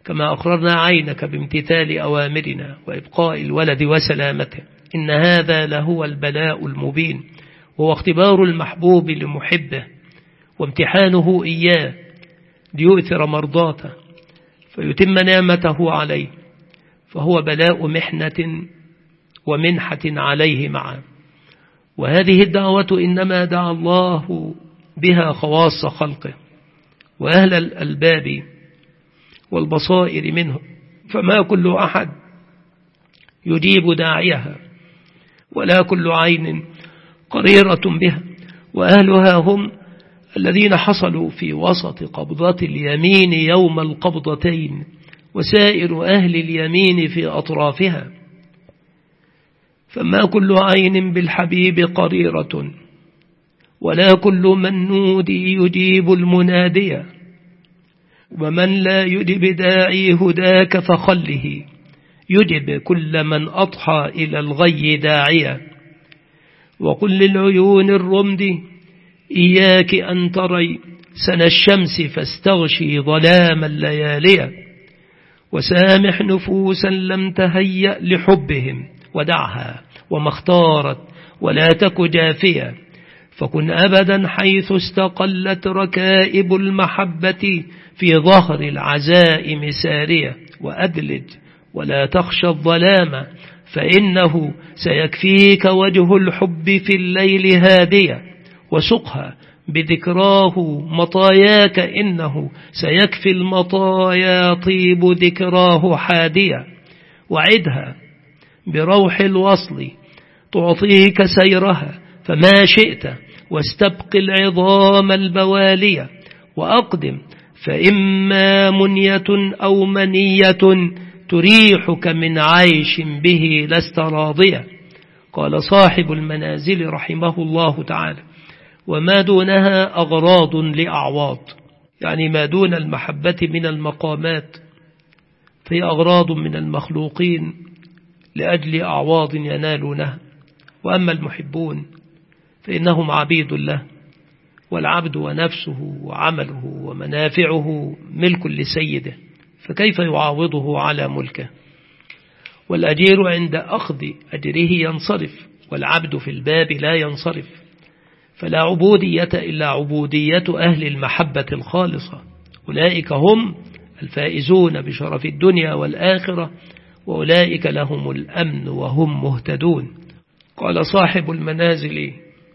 كما أقررنا عينك بامتثال أوامرنا وإبقاء الولد وسلامته، إن هذا لهو البلاء المبين، وهو اختبار المحبوب لمحبه وامتحانه إياه ليؤثر مرضاته فيتم نعمته عليه، فهو بلاء محنة ومنحة عليه معا. وهذه الدعوة إنما دعا الله بها خواص خلقه وأهل الألباب والبصائر منهم، فما كل أحد يجيب داعيها ولا كل عين قريرة بها، وأهلها هم الذين حصلوا في وسط قبضة اليمين يوم القبضتين، وسائر أهل اليمين في أطرافها. فما كل عين بالحبيب قريرة ولا كل من نودي يجيب المنادية، ومن لا يجب داعي هداك فخله يجب كل من أضحى إلى الغي داعيا. وقل للعيون الرمد إياك أن تري سن الشمس فاستغشي ظلام الليالي، وسامح نفوسا لم تهيأ لحبهم ودعها وما اختارت ولا تك جافية، فكن أبدا حيث استقلت ركائب المحبة في ظهر العزائم سارية، وأدلج ولا تخشى الظلام فإنه سيكفيك وجه الحب في الليل هادية، وسقها بذكراه مطاياك إنه سيكفي المطايا طيب ذكراه حادية، وعدها بروح الوصل تعطيك سيرها فما شئت، واستبق العظام البوالية، وأقدم فإما منية أو منية تريحك من عيش به لست راضية. قال صاحب المنازل رحمه الله تعالى: وما دونها أغراض لأعواض، يعني ما دون المحبة من المقامات فهي أغراض من المخلوقين لأجل أعواض ينالونها، وأما المحبون فإنهم عبيد الله، والعبد ونفسه وعمله ومنافعه ملك لسيده، فكيف يعاوضه على ملكه؟ والأجير عند أخذ أجره ينصرف، والعبد في الباب لا ينصرف، فلا عبودية إلا عبودية أهل المحبة الخالصة، أولئك هم الفائزون بشرف الدنيا والآخرة، وأولئك لهم الأمن وهم مهتدون. قال صاحب المنازل: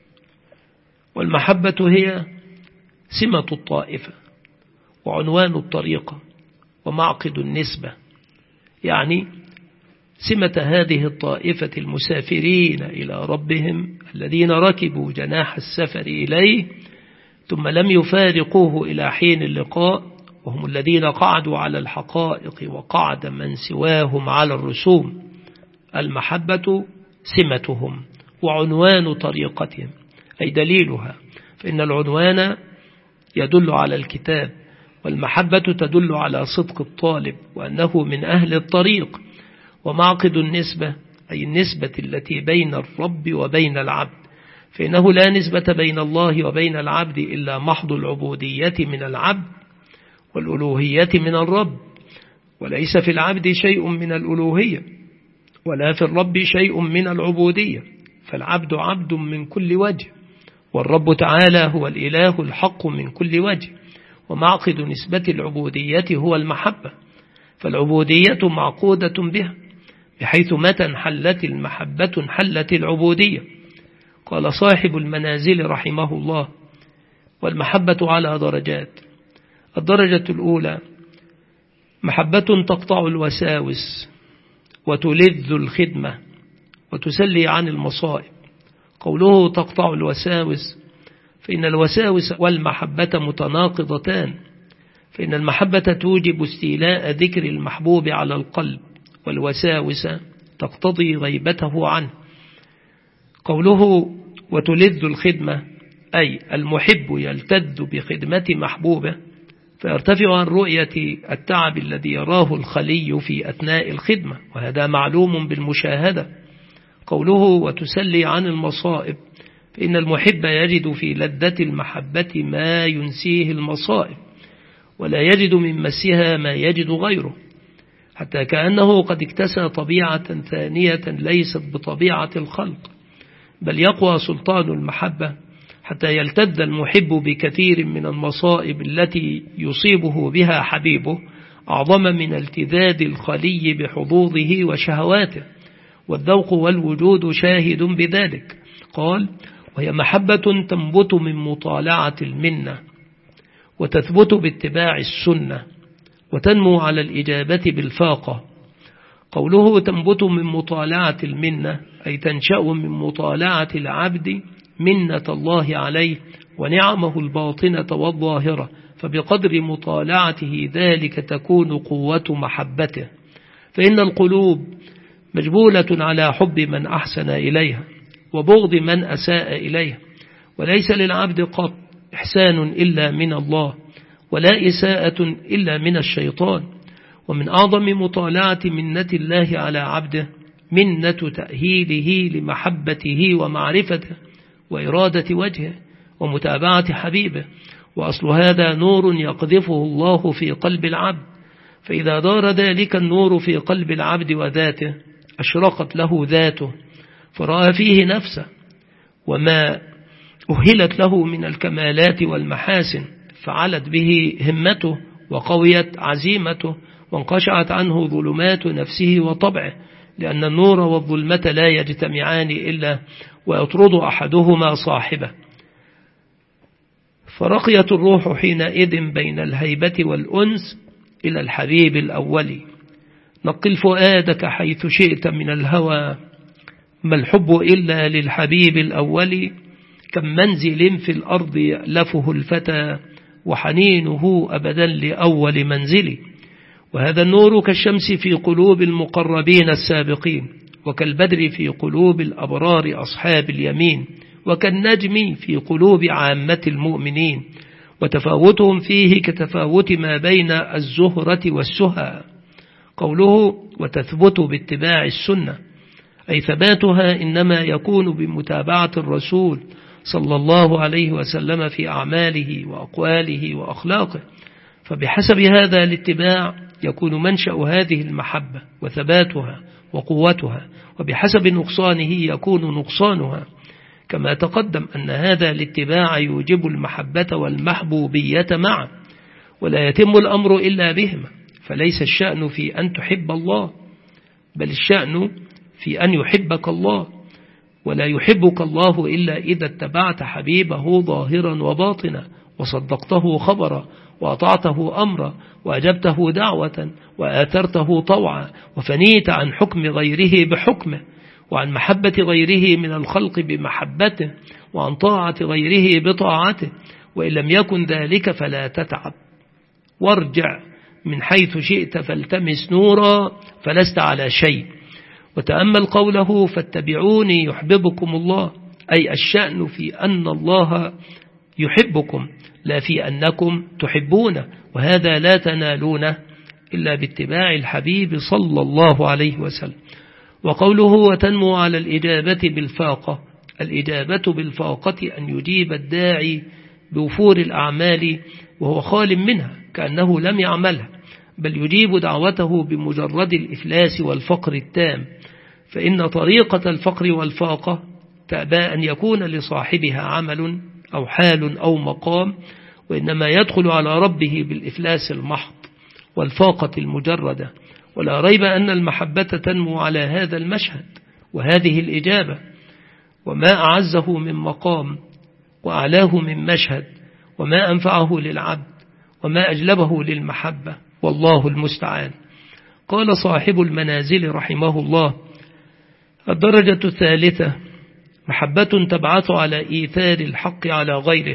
والمحبة هي سمة الطائفة وعنوان الطريقة ومعقد النسبة، يعني سمة هذه الطائفة المسافرين إلى ربهم الذين ركبوا جناح السفر إليه ثم لم يفارقوه إلى حين اللقاء، وهم الذين قعدوا على الحقائق وقعد من سواهم على الرسوم. المحبة سمتهم وعنوان طريقتهم، أي دليلها، فإن العنوان يدل على الكتاب، والمحبة تدل على صدق الطالب وأنه من أهل الطريق. ومعقد النسبة أي النسبة التي بين الرب وبين العبد، فإنه لا نسبة بين الله وبين العبد إلا محض العبودية من العبد والألوهية من الرب، وليس في العبد شيء من الألوهية ولا في الرب شيء من العبودية، فالعبد عبد من كل وجه، والرب تعالى هو الإله الحق من كل وجه. ومعقد نسبة العبودية هو المحبة، فالعبودية معقودة بها، بحيث متى انحلت المحبة انحلت العبودية. قال صاحب المنازل رحمه الله: والمحبة على درجات. الدرجة الأولى محبة تقطع الوساوس وتلذ الخدمة وتسلي عن المصائب. قوله تقطع الوساوس فإن الوساوس والمحبة متناقضتان، فإن المحبة توجب استيلاء ذكر المحبوب على القلب، والوساوس تقتضي غيبته عنه. قوله وتلذ الخدمة أي المحب يلتذ بخدمة محبوبه فيرتفع عن رؤية التعب الذي يراه الخلي في أثناء الخدمة، وهذا معلوم بالمشاهدة. قوله وتسلي عن المصائب فإن المحب يجد في لذة المحبة ما ينسيه المصائب، ولا يجد من مسها ما يجد غيره، حتى كأنه قد اكتسى طبيعة ثانية ليست بطبيعة الخلق، بل يقوى سلطان المحبة حتى يلتذ المحب بكثير من المصائب التي يصيبه بها حبيبه أعظم من التذاذ الخلي بحظوظه وشهواته، والذوق والوجود شاهد بذلك. قال: وهي محبة تنبت من مطالعة المنة، وتثبت باتباع السنة، وتنمو على الإجابة بالفاقة. قوله تنبت من مطالعة المنة أي تنشأ من مطالعة العبد منة الله عليه ونعمه الباطنة والظاهرة، فبقدر مطالعته ذلك تكون قوة محبته، فإن القلوب مجبولة على حب من أحسن إليها وبغض من أساء إليها، وليس للعبد قط إحسان إلا من الله، ولا إساءة إلا من الشيطان. ومن أعظم مطالعة منة الله على عبده منة تأهيله لمحبته ومعرفته وإرادة وجهه ومتابعة حبيبه، وأصل هذا نور يقذفه الله في قلب العبد، فإذا دار ذلك النور في قلب العبد وذاته أشرقت له ذاته، فرأى فيه نفسه وما أهلت له من الكمالات والمحاسن، فعلت به همته وقويت عزيمته، وانقشعت عنه ظلمات نفسه وطبعه، لأن النور والظلمة لا يجتمعان إلا ويطرد أحدهما صاحبه. فرقيت الروح حينئذ بين الهيبة والأنس إلى الحبيب الأول. نقل فؤادك حيث شئت من الهوى، ما الحب إلا للحبيب الأول، كم منزل في الأرض يألفه الفتى، وحنينه أبدا لأول منزل. وهذا النور كالشمس في قلوب المقربين السابقين، وكالبدر في قلوب الأبرار أصحاب اليمين، وكالنجم في قلوب عامة المؤمنين، وتفاوتهم فيه كتفاوت ما بين الزهرة والسهى. قوله وتثبت باتباع السنة أي ثباتها إنما يكون بمتابعة الرسول صلى الله عليه وسلم في أعماله وأقواله وأخلاقه، فبحسب هذا الاتباع يكون منشأ هذه المحبة وثباتها وقوتها، وبحسب نقصانه يكون نقصانها، كما تقدم أن هذا الاتباع يوجب المحبة والمحبوبية معا، ولا يتم الأمر إلا بهما، فليس الشأن في أن تحب الله، بل الشأن في أن يحبك الله، ولا يحبك الله إلا إذا اتبعت حبيبه ظاهرا وباطنا، وصدقته خبرا، وأطعته أمرا، وأجبته دعوة، وآثرته طوعا، وفنيت عن حكم غيره بحكمه، وعن محبة غيره من الخلق بمحبته، وعن طاعة غيره بطاعته. وإن لم يكن ذلك فلا تتعب، وارجع من حيث شئت فالتمس نورا فلست على شيء. وتأمل قوله فاتبعوني يحببكم الله، أي الشأن في أن الله يحبكم لا في أنكم تحبونه، وهذا لا تنالونه إلا باتباع الحبيب صلى الله عليه وسلم. وقوله وتنمو على الإجابة بالفاقة، الإجابة بالفاقة أن يجيب الداعي بوفور الأعمال وهو خال منها كأنه لم يعملها، بل يجيب دعوته بمجرد الإفلاس والفقر التام، فإن طريقة الفقر والفاقة تأبى أن يكون لصاحبها عمل أو حال أو مقام، وإنما يدخل على ربه بالإفلاس المحض والفاقة المجردة. ولا ريب أن المحبة تنمو على هذا المشهد وهذه الإجابة، وما أعزه من مقام وأعلاه من مشهد، وما أنفعه للعبد وما أجلبه للمحبة، والله المستعان. قال صاحب المنازل رحمه الله: الدرجة الثالثة محبة تبعث على إيثار الحق على غيره،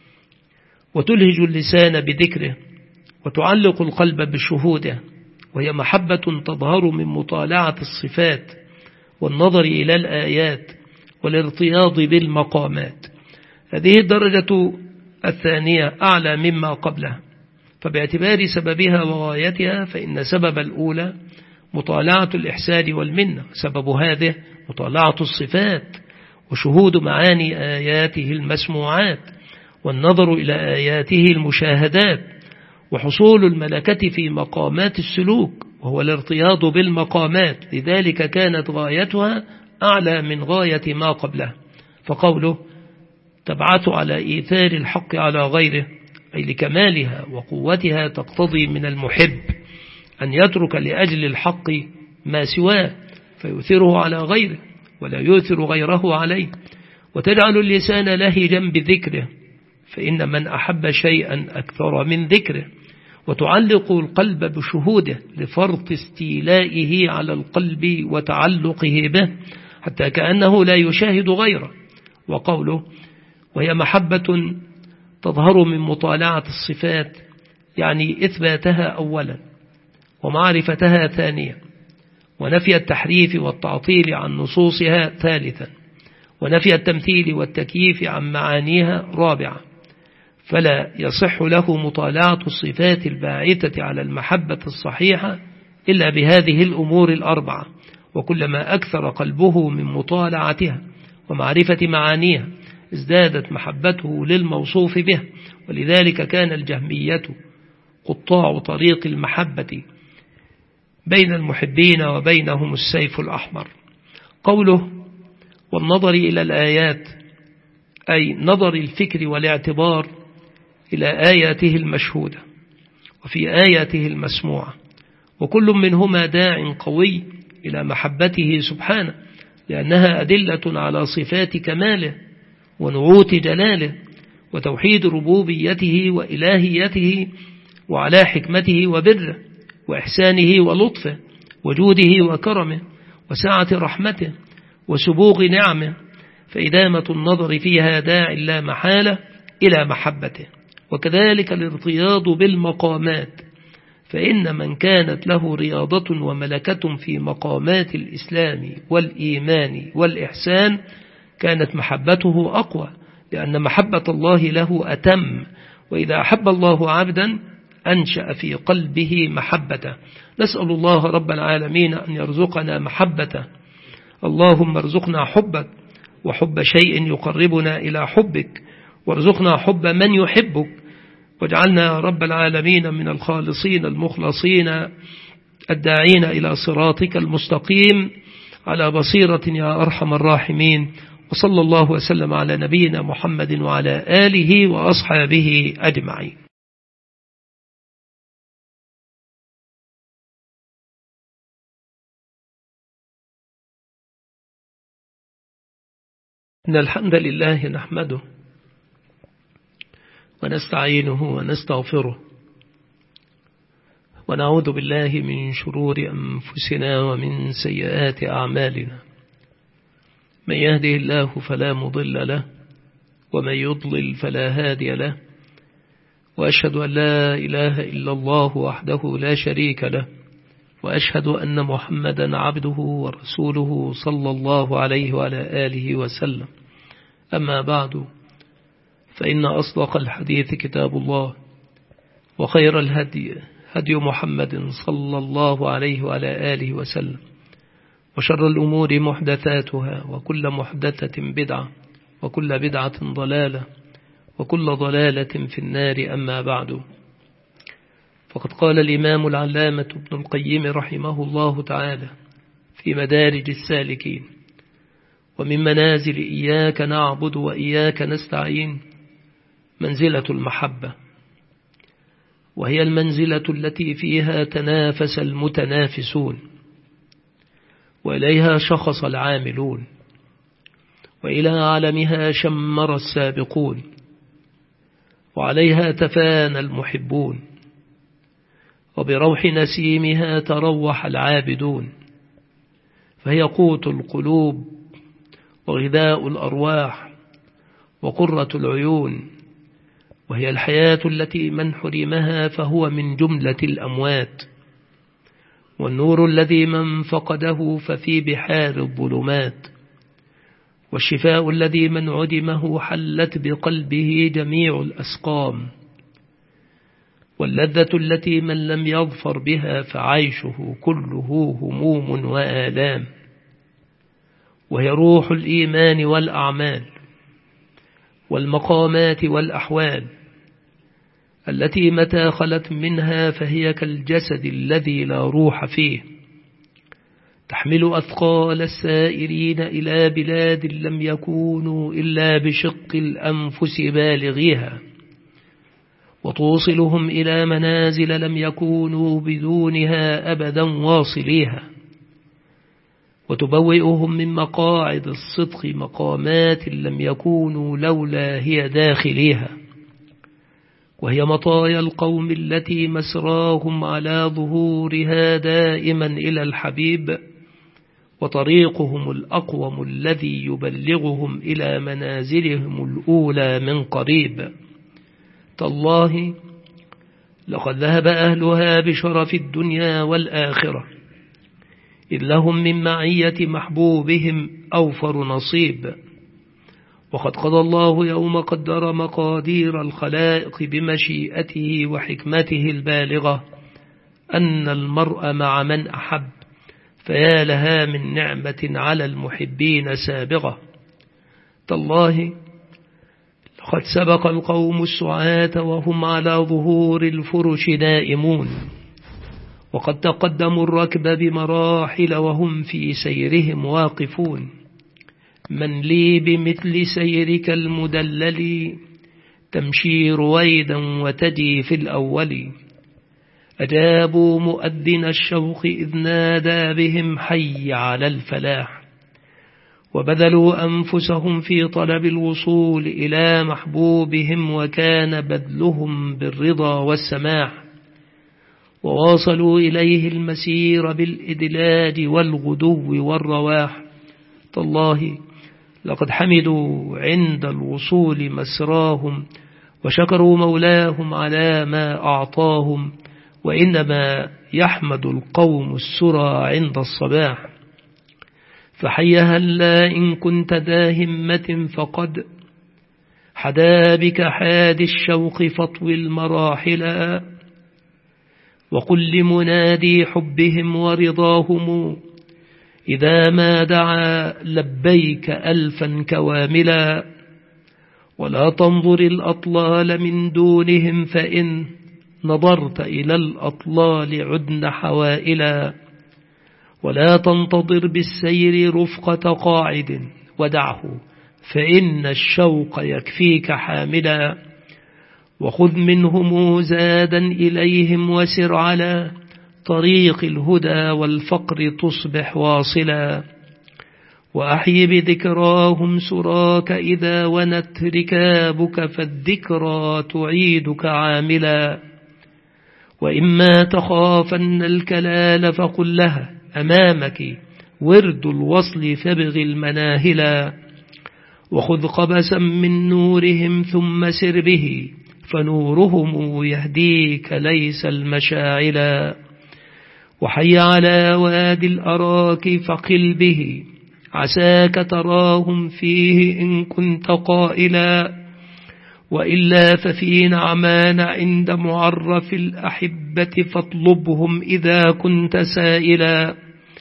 وتلهج اللسان بذكره، وتعلق القلب بشهوده، وهي محبة تظهر من مطالعة الصفات والنظر إلى الآيات والارتياض بالمقامات. هذه الدرجة الثانية أعلى مما قبلها، فباعتبار سببها وغايتها فإن سبب الأولى مطالعة الإحسان والمنة، سبب هذه مطالعة الصفات وشهود معاني آياته المسموعات، والنظر إلى آياته المشاهدات، وحصول الملكة في مقامات السلوك، وهو الارتياض بالمقامات، لذلك كانت غايتها أعلى من غاية ما قبلها. فقوله تبعث على إيثار الحق على غيره، أي لكمالها وقوتها، تقتضي من المحب أن يترك لأجل الحق ما سواه فيؤثره على غيره ولا يؤثر غيره عليه، وتجعل اللسان لهجا بذكره، فإن من أحب شيئا أكثر من ذكره، وتعلق القلب بشهوده لفرط استيلائه على القلب وتعلقه به حتى كأنه لا يشاهد غيره. وقوله وهي محبة تظهر من مطالعة الصفات، يعني إثباتها أولا ومعرفتها ثانيا، ونفي التحريف والتعطيل عن نصوصها ثالثا، ونفي التمثيل والتكييف عن معانيها رابعا. فلا يصح له مطالعة الصفات الباعثة على المحبة الصحيحة إلا بهذه الأمور الأربعة، وكلما أكثر قلبه من مطالعتها ومعرفة معانيها ازدادت محبته للموصوف به. ولذلك كان الجهمية قطاع طريق المحبة بين المحبين وبينهم السيف الأحمر. قوله والنظر إلى الآيات، أي نظر الفكر والاعتبار إلى آياته المشهودة وفي آياته المسموعة، وكل منهما داع قوي إلى محبته سبحانه، لأنها أدلة على صفات كماله ونعوت جلاله وتوحيد ربوبيته وإلهيته، وعلى حكمته وبره وإحسانه ولطفه وجوده وكرمه وسعة رحمته وسبوغ نعمه، فإدامة النظر فيها داع لا محالة إلى محبته. وكذلك الارتياض بالمقامات، فإن من كانت له رياضة وملكة في مقامات الإسلام والإيمان والإحسان كانت محبته أقوى، لأن محبة الله له أتم، وإذا أحب الله عبدا أنشأ في قلبه محبته. نسأل الله رب العالمين أن يرزقنا محبته. اللهم ارزقنا حبك وحب شيء يقربنا إلى حبك، وارزقنا حب من يحبك، واجعلنا يا رب العالمين من الخالصين المخلصين الداعين إلى صراطك المستقيم على بصيرة يا أرحم الراحمين. وصلى الله وسلم على نبينا محمد وعلى آله وأصحابه أجمعين. إن الحمد لله نحمده ونستعينه ونستغفره، ونعوذ بالله من شرور أنفسنا ومن سيئات أعمالنا، من يهده الله فلا مضل له ومن يضلل فلا هادي له، وأشهد أن لا إله إلا الله وحده لا شريك له، وأشهد أن محمدا عبده ورسوله صلى الله عليه وعلى آله وسلم. أما بعد، فإن أصدق الحديث كتاب الله، وخير الهدي هدي محمد صلى الله عليه وعلى آله وسلم، وشر الأمور محدثاتها، وكل محدثة بدعة، وكل بدعة ضلالة، وكل ضلالة في النار. أما بعد، فقد قال الإمام العلامة ابن القيم رحمه الله تعالى في مدارج السالكين: ومن منازل إياك نعبد وإياك نستعين منزلة المحبة، وهي المنزلة التي فيها تنافس المتنافسون، وإليها شخص العاملون، وإلى عالمها شمر السابقون، وعليها تفانى المحبون، وبروح نسيمها تروح العابدون، فهي قوت القلوب وغذاء الأرواح وقرة العيون، وهي الحياة التي من حرمها فهو من جملة الأموات، والنور الذي من فقده ففي بحار الظلمات، والشفاء الذي من عدمه حلت بقلبه جميع الأسقام، واللذة التي من لم يظفر بها فعيشه كله هموم وآلام، وهي روح الإيمان والأعمال والمقامات والأحوال، التي متى خلت منها فهي كالجسد الذي لا روح فيه، تحمل أثقال السائرين إلى بلاد لم يكونوا إلا بشق الأنفس بالغيها، وتوصلهم إلى منازل لم يكونوا بدونها أبدا واصليها، وتبوئهم من مقاعد الصدق مقامات لم يكونوا لولا هي داخليها، وهي مطايا القوم التي مسراهم على ظهورها دائما إلى الحبيب، وطريقهم الأقوم الذي يبلغهم إلى منازلهم الأولى من قريب. تالله لقد ذهب أهلها بشرف الدنيا والآخرة، إذ لهم من معية محبوبهم أوفر نصيب، وقد قضى الله يوم قدر مقادير الخلائق بمشيئته وحكمته البالغة أن المرء مع من أحب، فيا لها من نعمة على المحبين سابغة. تالله لقد سبق القوم السعاة وهم على ظهور الفرش نائمون، وقد تقدموا الركب بمراحل وهم في سيرهم واقفون. من لي بمثل سيرك المدلل تمشي رويدا وتجي في الأول، أجابوا مؤذن الشوق إذ نادى بهم حي على الفلاح، وبذلوا أنفسهم في طلب الوصول إلى محبوبهم، وكان بذلهم بالرضا والسماح، وواصلوا إليه المسير بالإدلاج والغدو والرواح. تالله لقد حمدوا عند الوصول مسراهم، وشكروا مولاهم على ما أعطاهم، وإنما يحمد القوم السرى عند الصباح. فحيها هلا إن كنت ذا همة فقد حدا بك حاد الشوق فاطوي المراحل، وقل لمنادي حبهم ورضاهم إذا ما دعا لبيك ألفا كواملا، ولا تنظر الأطلال من دونهم فإن نظرت إلى الأطلال عدن حوائلا، ولا تنتظر بالسير رفقة قاعد ودعه فإن الشوق يكفيك حاملا، وخذ منهم زادا إليهم وسر على طريق الهدى والفقر تصبح واصلا، وأحي بذكراهم سراك إذا ونت ركابك فالذكرى تعيدك عاملا، وإما تخافن الكلال فقل لها أمامك ورد الوصل فابغ المناهلا، وخذ قبسا من نورهم ثم سر به فنورهم يهديك ليس المشاعلا، وحي على وادي الأراك فقل به عساك تراهم فيه إن كنت قائلا، وإلا ففي نعمان عند معرف الأحبة فاطلبهم إذا كنت سائلا،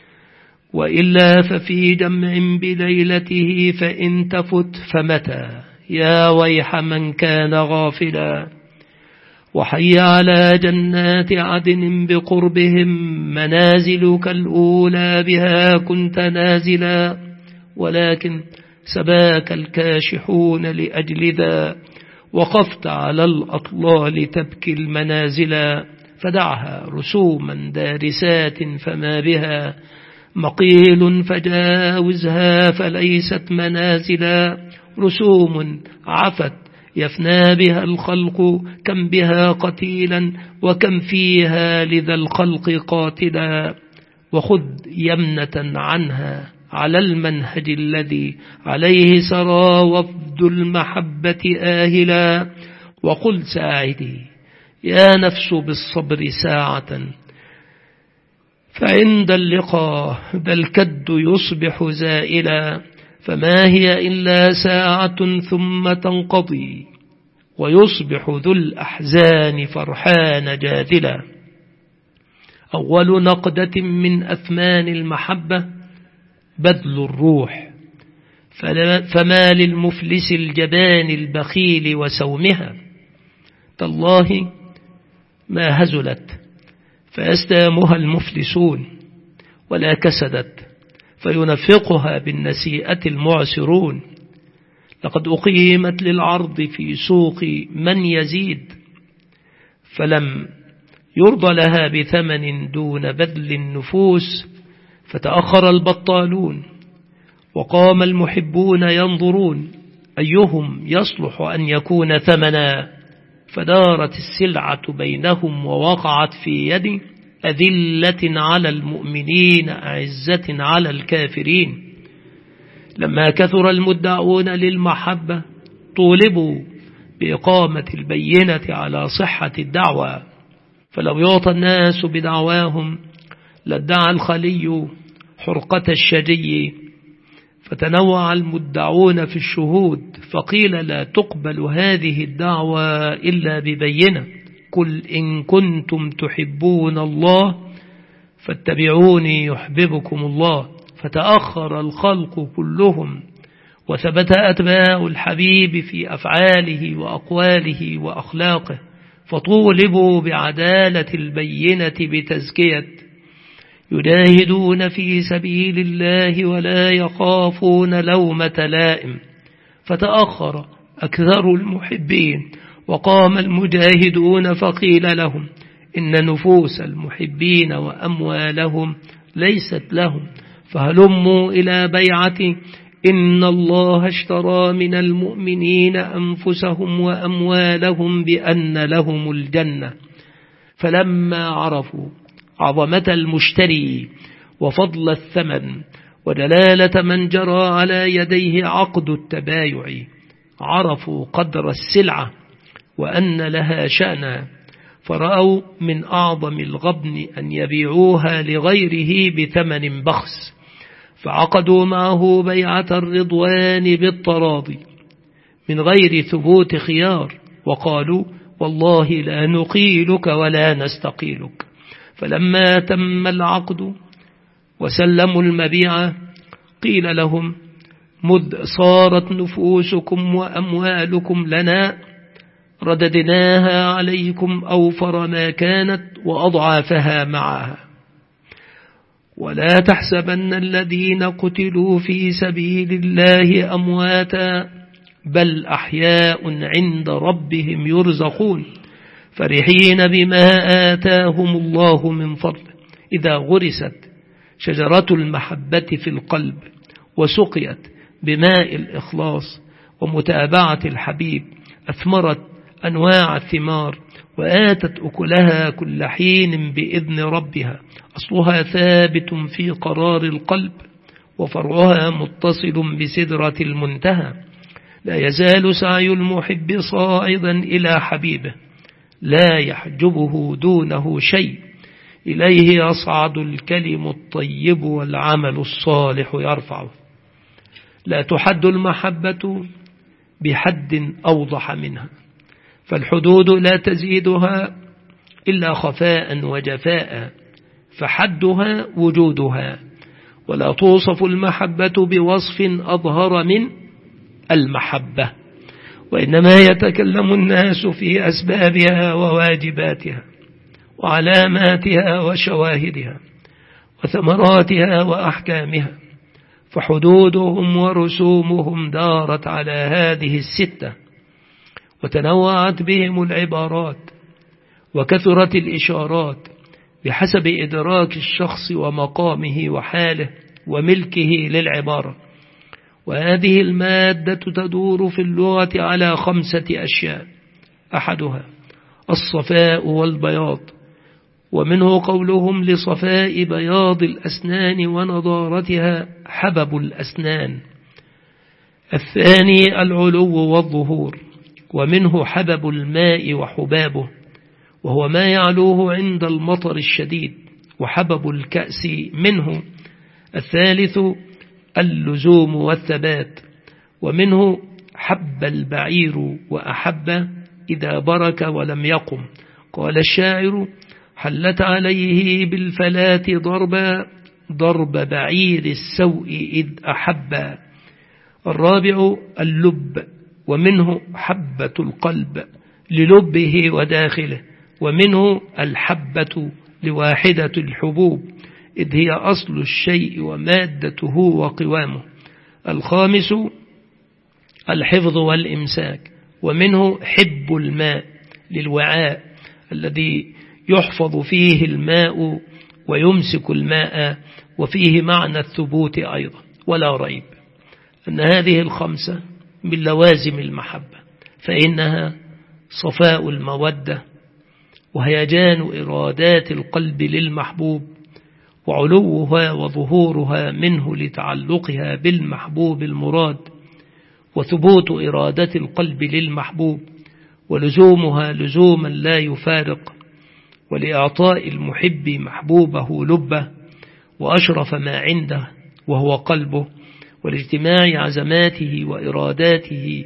وإلا ففي جمع بليلته فإن تفت فمتى يا ويح من كان غافلا، وحي على جنات عدن بقربهم منازلك الأولى بها كنت نازلا، ولكن سباك الكاشحون لأجل ذا وقفت على الأطلال تبكي المنازلا، فدعها رسوما دارسات فما بها مقيل فجاوزها فليست منازلا، رسوم عفت يفنى بها الخلق كم بها قتيلا وكم فيها لذا الخلق قاتلا، وخذ يمنة عنها على المنهج الذي عليه سرى وفد المحبة آهلا، وقل ساعدي يا نفس بالصبر ساعة فعند اللقاء ذا الكد يصبح زائلا، فما هي إلا ساعة ثم تنقضي ويصبح ذو الأحزان فرحان جادلا. أول نقدة من أثمان المحبة بذل الروح، فما للمفلس الجبان البخيل وسومها، تالله ما هزلت فيستامها المفلسون ولا كسدت فينفقها بالنسيئة المعسرون. لقد أقيمت للعرض في سوق من يزيد فلم يرضى لها بثمن دون بذل النفوس، فتأخر البطالون وقام المحبون ينظرون أيهم يصلح أن يكون ثمنا، فدارت السلعة بينهم ووقعت في يد أذلة على المؤمنين أعزة على الكافرين. لما كثر المدعون للمحبة طولبوا بإقامة البينة على صحة الدعوة، فلو يعطى الناس بدعواهم لادعى الخلي حرقة الشجي، فتنوع المدعون في الشهود فقيل لا تقبل هذه الدعوة إلا ببينة. قل إن كنتم تحبون الله فاتبعوني يحببكم الله. فتأخر الخلق كلهم وثبت أتباع الحبيب في أفعاله وأقواله وأخلاقه، فطولبوا بعدالة البينة بتزكية، يجاهدون في سبيل الله ولا يخافون لومة لائم. فتأخر أكثر المحبين وقام المجاهدون فقيل لهم إن نفوس المحبين وأموالهم ليست لهم، فهلموا إلى بيعة إن الله اشترى من المؤمنين أنفسهم وأموالهم بأن لهم الجنة. فلما عرفوا عظمة المشتري وفضل الثمن ودلالة من جرى على يديه عقد التبايع، عرفوا قدر السلعة وأن لها شأنا، فرأوا من أعظم الغبن أن يبيعوها لغيره بثمن بخس، فعقدوا معه بيعة الرضوان بالتراضي من غير ثبوت خيار، وقالوا والله لا نقيلك ولا نستقيلك. فلما تم العقد وسلموا المبيع قيل لهم مذ صارت نفوسكم وأموالكم لنا رددناها عليكم أوفر ما كانت وأضعافها معها. ولا تحسبن الذين قتلوا في سبيل الله أمواتا بل أحياء عند ربهم يرزقون فرحين بما آتاهم الله من فضل. إذا غرست شجرة المحبة في القلب وسقيت بماء الإخلاص ومتابعة الحبيب أثمرت أنواع الثمار وآتت أكلها كل حين بإذن ربها، أصلها ثابت في قرار القلب وفرعها متصل بسدرة المنتهى. لا يزال سعي المحب صاعدا إلى حبيبه لا يحجبه دونه شيء، إليه يصعد الكلم الطيب والعمل الصالح يرفعه. لا تحد المحبة بحد أوضح منها، فالحدود لا تزيدها إلا خفاء وجفاء، فحدها وجودها. ولا توصف المحبة بوصف أظهر من المحبة، وإنما يتكلم الناس في أسبابها وواجباتها وعلاماتها وشواهدها وثمراتها وأحكامها، فحدودهم ورسومهم دارت على هذه الستة، وتنوعت بهم العبارات وكثرت الإشارات بحسب إدراك الشخص ومقامه وحاله وملكه للعبارة. وهذه المادة تدور في اللغة على خمسة أشياء: أحدها الصفاء والبياض، ومنه قولهم لصفاء بياض الأسنان ونضارتها حبب الأسنان. الثاني العلو والظهور، ومنه حبب الماء وحبابه، وهو ما يعلوه عند المطر الشديد، وحبب الكأس منه. الثالث اللزوم والثبات، ومنه حب البعير وأحب إذا برك ولم يقم. قال الشاعر حلت عليه بالفلاة ضربا ضرب بعير السوء إذ أحب. الرابع اللب، ومنه حبة القلب للبه وداخله، ومنه الحبة لواحدة الحبوب إذ هي أصل الشيء ومادته وقوامه. الخامس الحفظ والإمساك، ومنه حب الماء للوعاء الذي يحفظ فيه الماء ويمسك الماء، وفيه معنى الثبوت أيضا. ولا ريب أن هذه الخمسة من لوازم المحبة، فإنها صفاء المودة وهيجان إرادات القلب للمحبوب، وعلوها وظهورها منه لتعلقها بالمحبوب المراد، وثبوت إرادة القلب للمحبوب، ولزومها لزوما لا يفارق، ولإعطاء المحب محبوبه لبه وأشرف ما عنده وهو قلبه، ولاجتماع عزماته وإراداته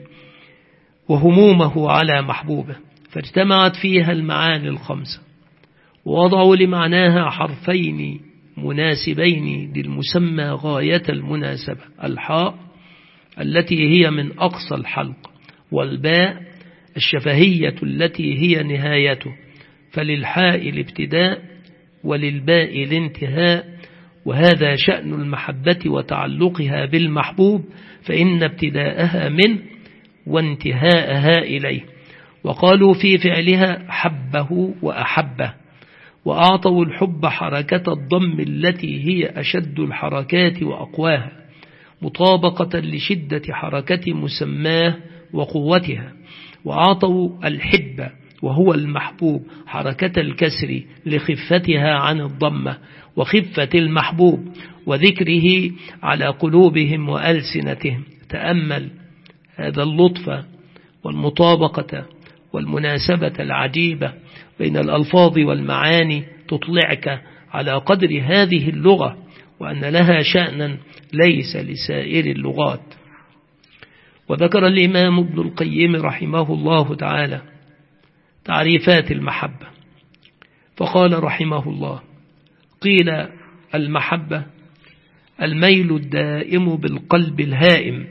وهمومه على محبوبه، فاجتمعت فيها المعاني الخمسة، ووضعوا لمعناها حرفين مناسبين للمسمى غاية المناسبة: الحاء التي هي من أقصى الحلق، والباء الشفهية التي هي نهايته، فللحاء الابتداء وللباء الانتهاء. وهذا شأن المحبة وتعلقها بالمحبوب، فإن ابتداءها منه وانتهاءها إليه. وقالوا في فعلها حبه وأحبه، وأعطوا الحب حركة الضم التي هي أشد الحركات وأقواها، مطابقة لشدة حركة مسماه وقوتها. وأعطوا الحب وهو المحبوب حركة الكسر لخفتها عن الضمة وخفة المحبوب وذكره على قلوبهم وألسنتهم. تأمل هذا اللطف والمطابقة والمناسبة العجيبة بين الألفاظ والمعاني، تطلعك على قدر هذه اللغة، وأن لها شأنا ليس لسائر اللغات. وذكر الإمام ابن القيم رحمه الله تعالى تعريفات المحبة، فقال رحمه الله: قيل المحبة الميل الدائم بالقلب الهائم،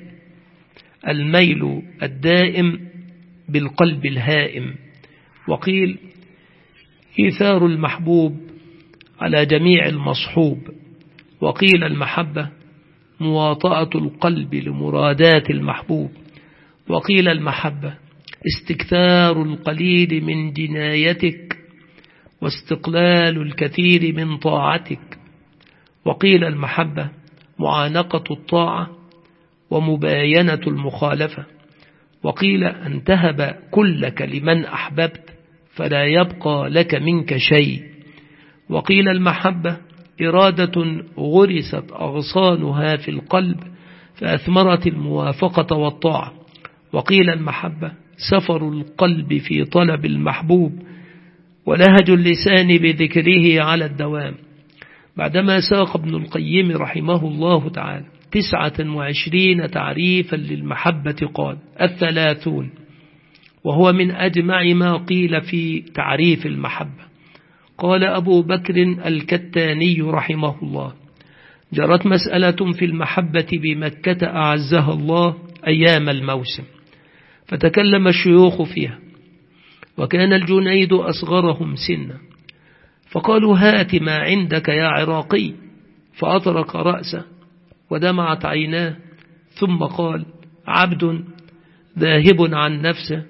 الميل الدائم بالقلب الهائم. وقيل إيثار المحبوب على جميع المصحوب. وقيل المحبة مواطأة القلب لمرادات المحبوب. وقيل المحبة استكثار القليل من جنايتك واستقلال الكثير من طاعتك. وقيل المحبة معانقة الطاعة ومباينة المخالفة. وقيل أن تهب كلك لمن أحببت فلا يبقى لك منك شيء. وقيل المحبة إرادة غرست أغصانها في القلب فأثمرت الموافقة والطاعة. وقيل المحبة سفر القلب في طلب المحبوب ولهج اللسان بذكره على الدوام. بعدما ساق ابن القيم رحمه الله تعالى تسعة وعشرين تعريفا للمحبة قال: الثلاثون، وهو من أجمع ما قيل في تعريف المحبة. قال أبو بكر الكتاني رحمه الله: جرت مسألة في المحبة بمكة أعزها الله أيام الموسم، فتكلم الشيوخ فيها، وكان الجنيد أصغرهم سنا، فقالوا: هات ما عندك يا عراقي، فأطرق رأسه ودمعت عيناه، ثم قال: عبد ذاهب عن نفسه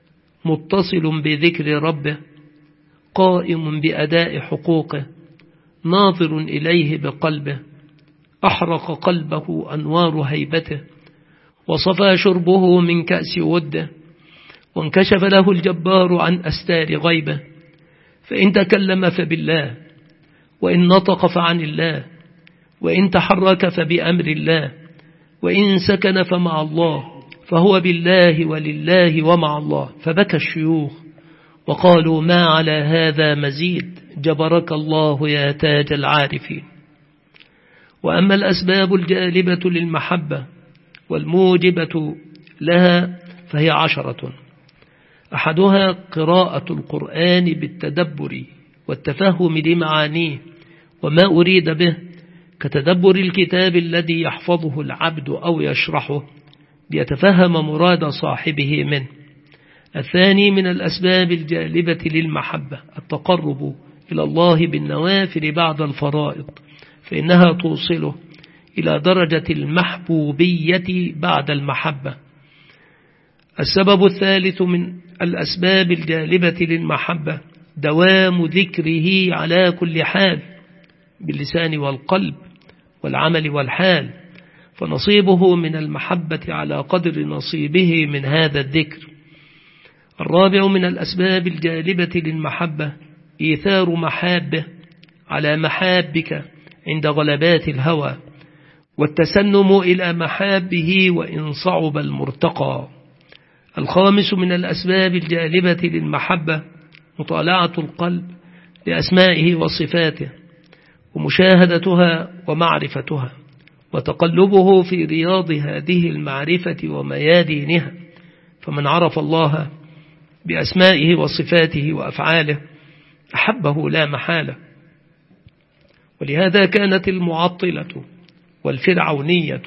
متصل بذكر ربه قائم بأداء حقوقه ناظر إليه بقلبه، أحرق قلبه أنوار هيبته وصفى شربه من كأس وده، وانكشف له الجبار عن أستار غيبه، فإن تكلم فبالله، وإن نطق فعن الله، وإن تحرك فبأمر الله، وإن سكن فمع الله، فهو بالله ولله ومع الله. فبكى الشيوخ وقالوا: ما على هذا مزيد، جبرك الله يا تاج العارفين. وأما الأسباب الجالبة للمحبة والموجبة لها فهي عشرة: أحدها قراءة القرآن بالتدبر والتفهم لمعانيه وما أريد به، كتدبر الكتاب الذي يحفظه العبد أو يشرحه ليتفهم مراد صاحبه منه. الثاني من الأسباب الجالبة للمحبة التقرب إلى الله بالنوافل بعد الفرائض، فإنها توصله إلى درجة المحبوبية بعد المحبة. السبب الثالث من الأسباب الجالبة للمحبة دوام ذكره على كل حال باللسان والقلب والعمل والحال، فنصيبه من المحبة على قدر نصيبه من هذا الذكر. الرابع من الأسباب الجالبة للمحبة إيثار محابه على محابك عند غلبات الهوى، والتسنم إلى محابه وإن صعب المرتقى. الخامس من الأسباب الجالبة للمحبة مطالعة القلب لأسمائه وصفاته ومشاهدتها ومعرفتها، وتقلبه في رياض هذه المعرفة وميادينها. فمن عرف الله بأسمائه وصفاته وأفعاله أحبه لا محالة. ولهذا كانت المعطلة والفرعونية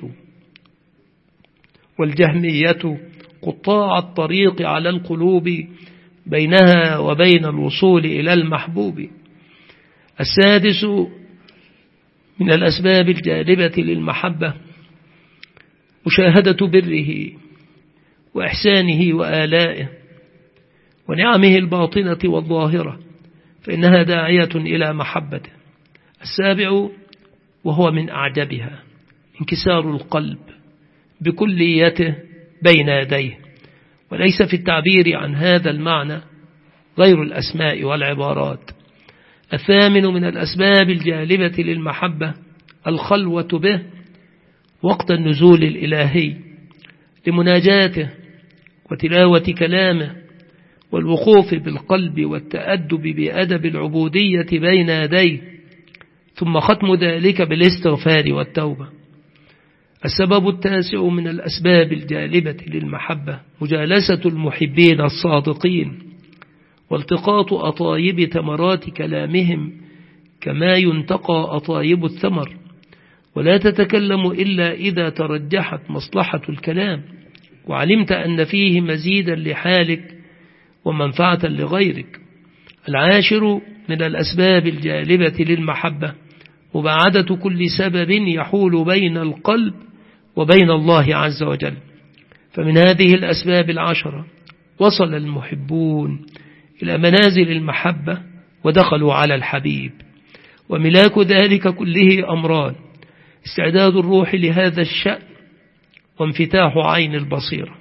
والجهمية قطاع الطريق على القلوب بينها وبين الوصول إلى المحبوب. السادس من الأسباب الجالبة للمحبة مشاهدة بره وإحسانه وآلائه ونعمه الباطنة والظاهرة، فإنها داعية إلى محبته. السابع وهو من أعجبها انكسار القلب بكليته بين يديه، وليس في التعبير عن هذا المعنى غير الأسماء والعبارات. الثامن من الأسباب الجالبة للمحبة الخلوة به وقت النزول الإلهي لمناجاته وتلاوة كلامه والوقوف بالقلب والتأدب بأدب العبودية بين يديه، ثم ختم ذلك بالاستغفار والتوبة. السبب التاسع من الأسباب الجالبة للمحبة مجالسة المحبين الصادقين والتقاط أطايب ثمرات كلامهم كما ينتقى أطايب الثمر، ولا تتكلم إلا إذا ترجحت مصلحة الكلام وعلمت أن فيه مزيدا لحالك ومنفعة لغيرك. العاشر من الأسباب الجالبة للمحبة مباعدة كل سبب يحول بين القلب وبين الله عز وجل. فمن هذه الأسباب العشرة وصل المحبون إلى منازل المحبة ودخلوا على الحبيب، وملاك ذلك كله أمران: استعداد الروح لهذا الشأن وانفتاح عين البصيرة.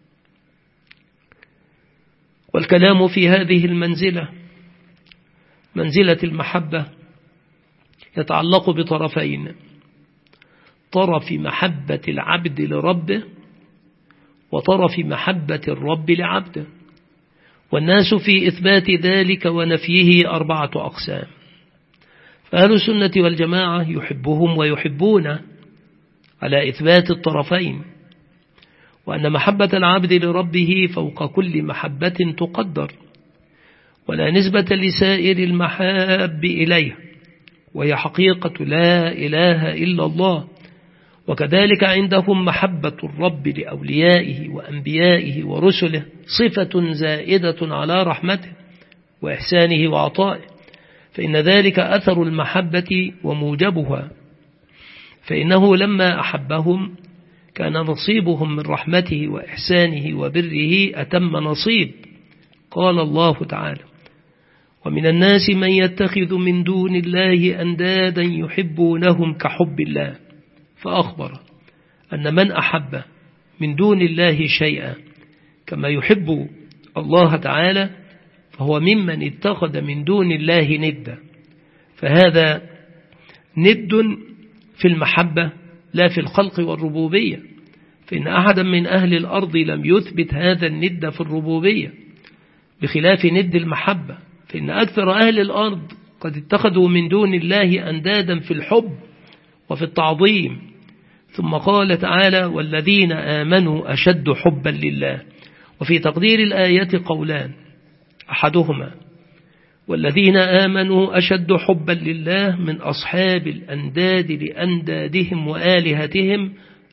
والكلام في هذه المنزلة منزلة المحبة يتعلق بطرفين: طرف محبة العبد لربه وطرف محبة الرب لعبده. والناس في إثبات ذلك ونفيه أربعة أقسام. فأهل السنة والجماعة يحبهم ويحبون على إثبات الطرفين، وأن محبة العبد لربه فوق كل محبة تقدر، ولا نسبة لسائر المحاب إليه، وهي حقيقة لا إله إلا الله. وكذلك عندهم محبة الرب لأوليائه وأنبيائه ورسله صفة زائدة على رحمته وإحسانه وعطائه، فإن ذلك أثر المحبة وموجبها. فإنه لما أحبهم كان نصيبهم من رحمته وإحسانه وبره أتم نصيب. قال الله تعالى: ومن الناس من يتخذ من دون الله أندادا يحبونهم كحب الله. فأخبر أن من أحب من دون الله شيئا كما يحب الله تعالى فهو ممن اتخذ من دون الله ندا، فهذا ند في المحبة لا في الخلق والربوبية، فإن أحدا من أهل الأرض لم يثبت هذا الند في الربوبية بخلاف ند المحبة، فإن أكثر أهل الأرض قد اتخذوا من دون الله أندادا في الحب وفي التعظيم. ثم قال تعالى: والذين آمنوا أشد حبا لله. وفي تقدير الآية قولان: أحدهما والذين آمنوا أشد حبا لله من أصحاب الأنداد لأندادهم وآلهتهم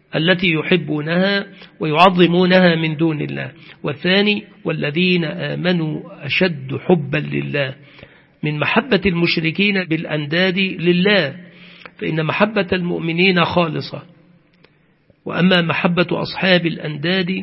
التي يحبونها ويعظمونها من دون الله. والثاني والذين آمنوا أشد حبا لله، من محبة المشركين بالأنداد لله، فإن محبة المؤمنين خالصة، وأما محبة أصحاب الأنداد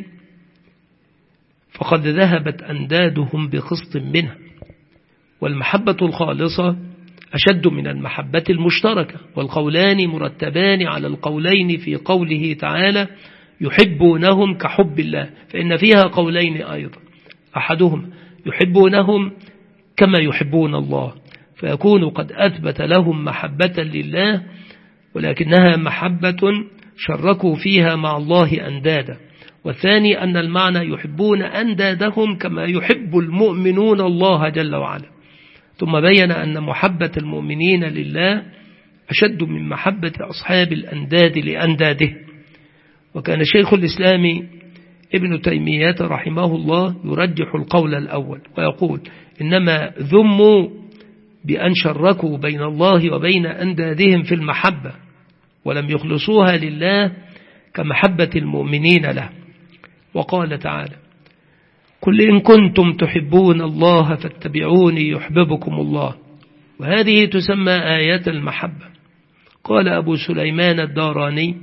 فقد ذهبت أندادهم بقسط منها. والمحبة الخالصة أشد من المحبة المشتركة، والقولان مرتبان على القولين في قوله تعالى يحبونهم كحب الله، فإن فيها قولين أيضا، أحدهم يحبونهم كما يحبون الله، فيكون قد أثبت لهم محبة لله، ولكنها محبة شركوا فيها مع الله أندادا. والثاني أن المعنى يحبون أندادهم كما يحب المؤمنون الله جل وعلا. ثم بين أن محبة المؤمنين لله أشد من محبة أصحاب الأنداد لأنداده. وكان شيخ الإسلام ابن تيمية رحمه الله يرجح القول الأول ويقول إنما ذموا بأن شركوا بين الله وبين أندادهم في المحبة، ولم يخلصوها لله كمحبة المؤمنين له. وقال تعالى قل إن كنتم تحبون الله فاتبعوني يحببكم الله، وهذه تسمى آية المحبة. قال أبو سليمان الداراني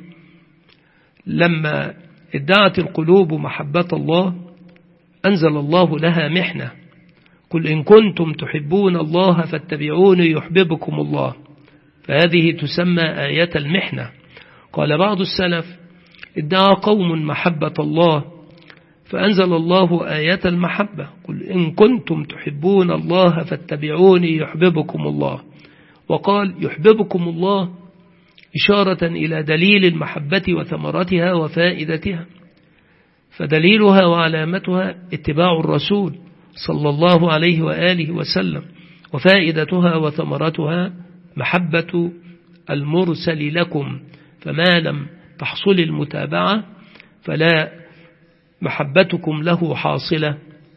لما ادعت القلوب محبة الله أنزل الله لها محنة، قل إن كنتم تحبون الله فاتبعوني يحببكم الله، فهذه تسمى آية المحنة. قال بعض السلف ادعى قوم محبة الله فأنزل الله آية المحبة، قل إن كنتم تحبون الله فاتبعوني يحببكم الله، وقال يحببكم الله إشارة إلى دليل المحبة وثمرتها وفائدتها، فدليلها وعلامتها اتباع الرسول صلى الله عليه وآله وسلم، وفائدتها وثمرتها محبة المرسل لكم، فما لم تحصل المتابعة فلا محبتكم له حاصلة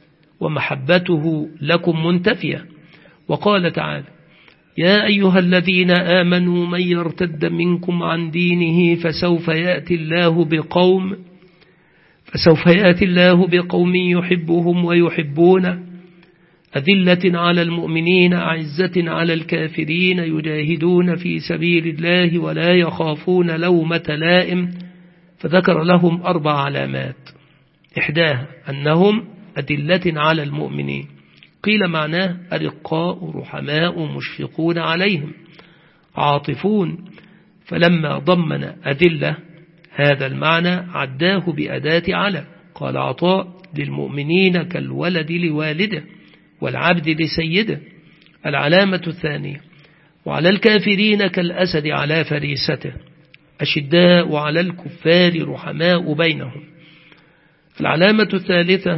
ومحبته لكم منتفية. وقال تعالى يا أيها الذين آمنوا من يرتد منكم عن دينه فسوف يأتي الله بقوم فسوف يأتي الله بقوم يحبهم ويحبونه أذلة على المؤمنين أعزة على الكافرين يجاهدون في سبيل الله ولا يخافون لومة لائم، فذكر لهم أربع علامات، إحداها أنهم أذلة على المؤمنين، قيل معناه أرقاء رحماء مشفقون عليهم عاطفون، فلما ضمن أذلة هذا المعنى عداه بأداة على، قال عطاء للمؤمنين كالولد لوالده والعبد لسيده. العلامة الثانية وعلى الكافرين كالأسد على فريسته أشداء على الكفار رحماء بينهم. العلامة الثالثة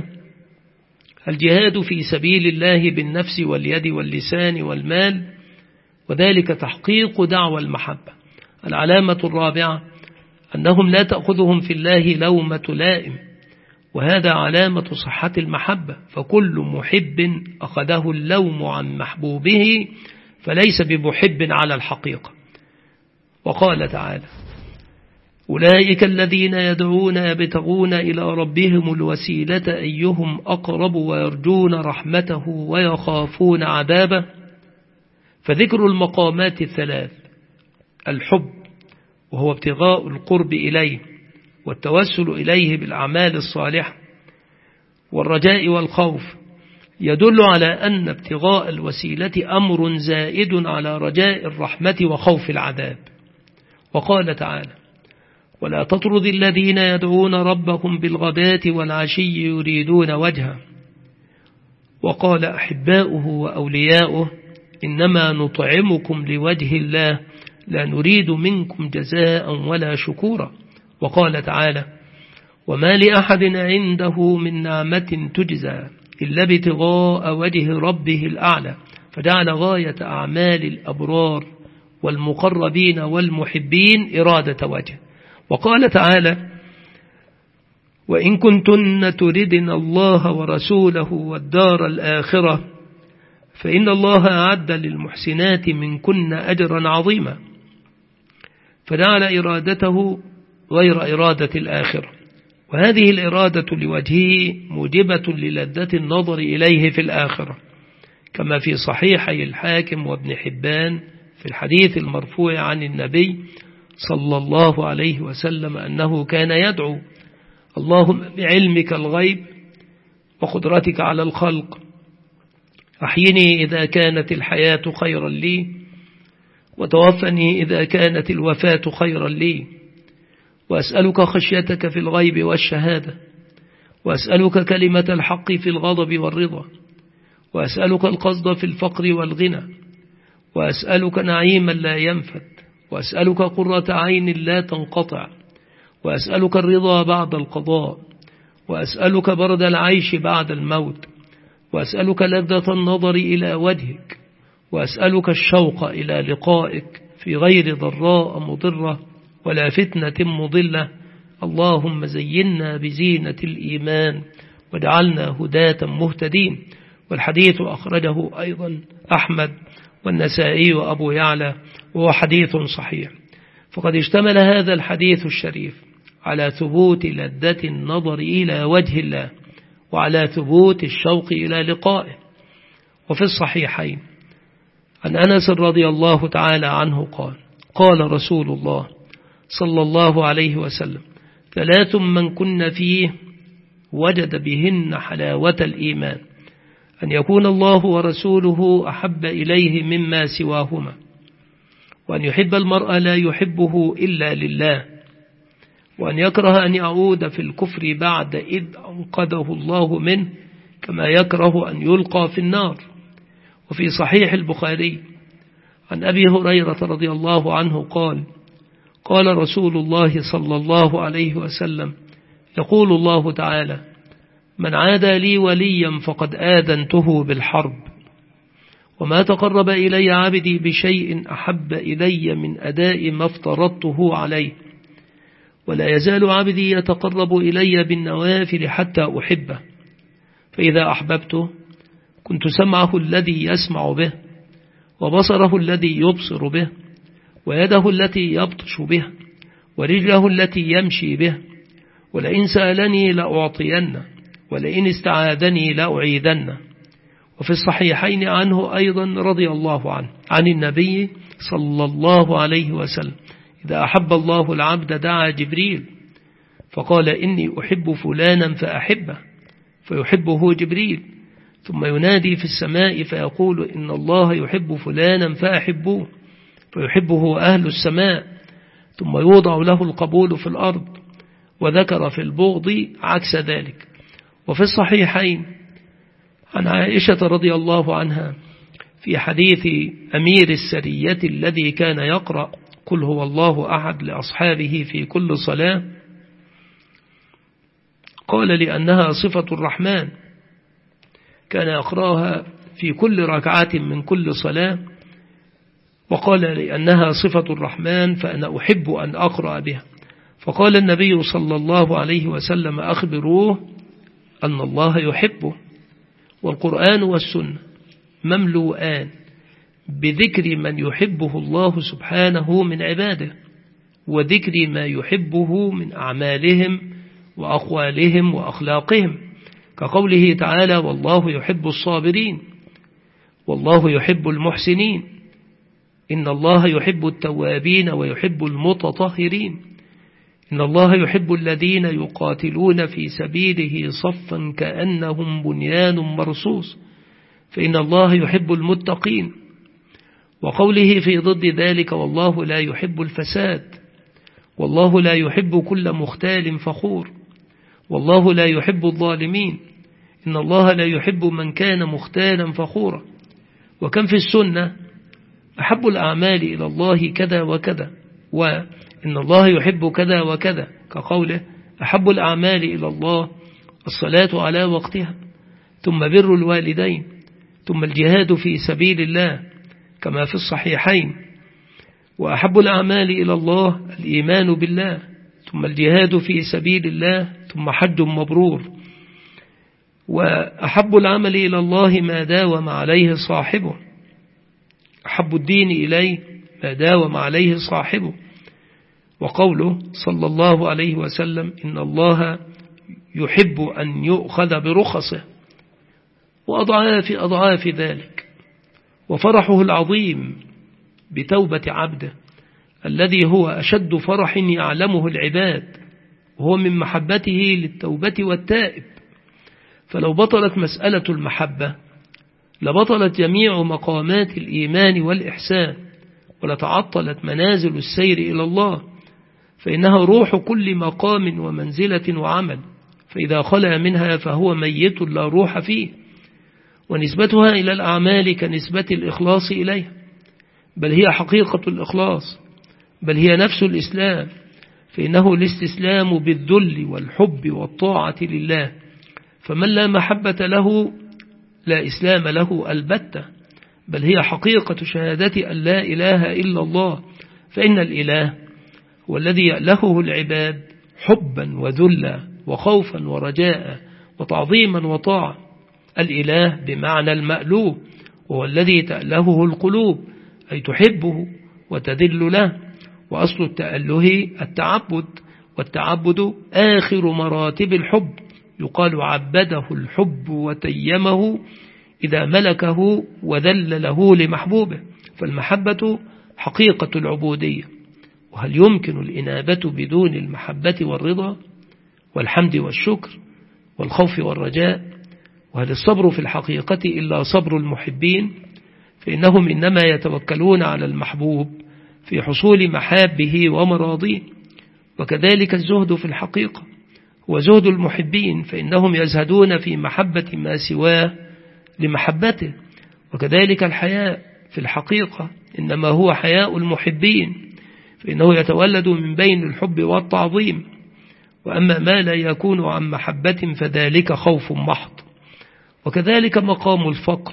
الجهاد في سبيل الله بالنفس واليد واللسان والمال، وذلك تحقيق دعوى المحبة. العلامة الرابعة أنهم لا تأخذهم في الله لومة لائم، وهذا علامة صحة المحبة، فكل محب أخذه اللوم عن محبوبه فليس بمحب على الحقيقة. وقال تعالى أولئك الذين يدعون يبتغون إلى ربهم الوسيلة أيهم أقرب ويرجون رحمته ويخافون عذابه. فذكر المقامات الثلاث الحب وهو ابتغاء القرب إليه والتوسل إليه بالأعمال الصالحة، والرجاء والخوف يدل على أن ابتغاء الوسيلة أمر زائد على رجاء الرحمة وخوف العذاب. وقال تعالى ولا تطرد الذين يدعون ربهم بالغداة والعشي يريدون وجهه. وقال أحباؤه وأولياؤه إنما نطعمكم لوجه الله لا نريد منكم جزاء ولا شكورا. وقال تعالى وما لأحد عنده من نعمة تجزى إلا ابتغاء وجه ربه الأعلى، فجعل غاية أعمال الأبرار والمقربين والمحبين إرادة وجه. وقال تعالى وإن كنتن تردن الله ورسوله والدار الآخرة فإن الله أعد للمحسنات منكن أجرا عظيما، فجعل إرادته غير إرادة الآخرة، وهذه الإرادة لوجهه موجبة للذة النظر إليه في الآخرة، كما في صحيحي الحاكم وابن حبان في الحديث المرفوع عن النبي صلى الله عليه وسلم أنه كان يدعو: اللهم بعلمك الغيب وقدرتك على الخلق أحيني إذا كانت الحياة خيرا لي، وتوفني إذا كانت الوفاة خيرا لي، وأسألك خشيتك في الغيب والشهادة، وأسألك كلمة الحق في الغضب والرضا، وأسألك القصد في الفقر والغنى، وأسألك نعيما لا ينفد، وأسألك قرة عين لا تنقطع، وأسألك الرضا بعد القضاء، وأسألك برد العيش بعد الموت، وأسألك لذة النظر إلى وجهك، وأسألك الشوق إلى لقائك في غير ضراء مضرة ولا فتنة مضلة. اللهم زينا بزينة الإيمان واجعلنا هداة مهتدين. والحديث أخرجه أيضا أحمد والنسائي وأبو يعلى، وهو حديث صحيح. فقد اشتمل هذا الحديث الشريف على ثبوت لذة النظر إلى وجه الله، وعلى ثبوت الشوق إلى لقائه. وفي الصحيحين عن أنس رضي الله تعالى عنه قال: قال رسول الله صلى الله عليه وسلم: ثلاث من كن فيه وجد بهن حلاوة الإيمان: أن يكون الله ورسوله أحب إليه مما سواهما، وأن يحب المرء لا يحبه إلا لله، وأن يكره أن يعود في الكفر بعد إذ أنقذه الله منه، كما يكره أن يلقى في النار. وفي صحيح البخاري عن أبي هريرة رضي الله عنه قال: قال رسول الله صلى الله عليه وسلم: يقول الله تعالى: من عادى لي وليا فقد آذنته بالحرب، وما تقرب إلي عبدي بشيء أحب إلي من أداء ما افترضته عليه، ولا يزال عبدي يتقرب إلي بالنوافل حتى أحبه، فإذا أحببته كنت سمعه الذي يسمع به، وبصره الذي يبصر به، ويده التي يبطش بها، ورجله التي يمشي به، ولئن سألني لأعطينه، ولئن استعاذني لأعيذنه. وفي الصحيحين عنه أيضا رضي الله عنه عن النبي صلى الله عليه وسلم: إذا أحب الله العبد دعا جبريل فقال: إني أحب فلانا فأحبه، فيحبه جبريل، ثم ينادي في السماء فيقول: إن الله يحب فلانا فأحبوه، فيحبه أهل السماء، ثم يوضع له القبول في الأرض، وذكر في البغض عكس ذلك. وفي الصحيحين عن عائشة رضي الله عنها في حديث أمير السرية الذي كان يقرأ قل هو الله أحد لأصحابه في كل صلاة، قال: لأنها صفة الرحمن، كان يقرأها في كل ركعة من كل صلاة، وقال: لأنها صفة الرحمن فأنا أحب أن أقرأ بها. فقال النبي صلى الله عليه وسلم: أخبروه أن الله يحبه. والقرآن والسنة مملوءان بذكر من يحبه الله سبحانه من عباده، وذكر ما يحبه من أعمالهم وأقوالهم وأخلاقهم، كقوله تعالى: والله يحب الصابرين، والله يحب المحسنين، إن الله يحب التوابين ويحب المتطهرين، إن الله يحب الذين يقاتلون في سبيله صفا كأنهم بنيان مرصوص، فإن الله يحب المتقين. وقوله في ضد ذلك: والله لا يحب الفساد، والله لا يحب كل مختال فخور، والله لا يحب الظالمين، إن الله لا يحب من كان مختالا فخورا. وكم في السنة: أحب الأعمال إلى الله كذا وكذا، وإن الله يحب كذا وكذا، كقوله: أحب الأعمال إلى الله الصلاة على وقتها، ثم بر الوالدين، ثم الجهاد في سبيل الله، كما في الصحيحين: وأحب الأعمال إلى الله الإيمان بالله، ثم الجهاد في سبيل الله، ثم حج مبرور. وأحب العمل إلى الله ما داوم عليه صاحبه، أحب الدين إليه ما داوم عليه صاحبه. وقوله صلى الله عليه وسلم إن الله يحب أن يؤخذ برخصه وأضعاف أضعاف ذلك، وفرحه العظيم بتوبة عبده الذي هو أشد فرح يعلمه العباد، وهو من محبته للتوبة والتائب. فلو بطلت مسألة المحبة لبطلت جميع مقامات الإيمان والإحسان، ولتعطلت منازل السير إلى الله، فإنها روح كل مقام ومنزلة وعمل، فإذا خلى منها فهو ميت لا روح فيه. ونسبتها إلى الأعمال كنسبة الإخلاص إليها، بل هي حقيقة الإخلاص، بل هي نفس الإسلام، فإنه الاستسلام بالذل والحب والطاعة لله. فمن لا محبة له لا إسلام له البتة، بل هي حقيقة شهادة أن لا إله إلا الله، فإن الإله هو الذي يألهه العباد حبا وذلا وخوفا ورجاء وتعظيما وطاعة. الإله بمعنى المألوه، وهو الذي تألهه القلوب، أي تحبه وتذل له. وأصل التأله التعبد، والتعبد آخر مراتب الحب، يقال عبده الحب وتيمه إذا ملكه وذل له لمحبوبه. فالمحبة حقيقة العبودية، وهل يمكن الإنابة بدون المحبة والرضا والحمد والشكر والخوف والرجاء؟ وهل الصبر في الحقيقة إلا صبر المحبين؟ فإنهم إنما يتوكلون على المحبوب في حصول محابه ومراضيه. وكذلك الزهد في الحقيقة هو زهد المحبين، فإنهم يزهدون في محبة ما سواه لمحبته. وكذلك الحياء في الحقيقة إنما هو حياء المحبين، فإنه يتولد من بين الحب والتعظيم. وأما ما لا يكون عن محبة فذلك خوف محض. وكذلك مقام الفقر،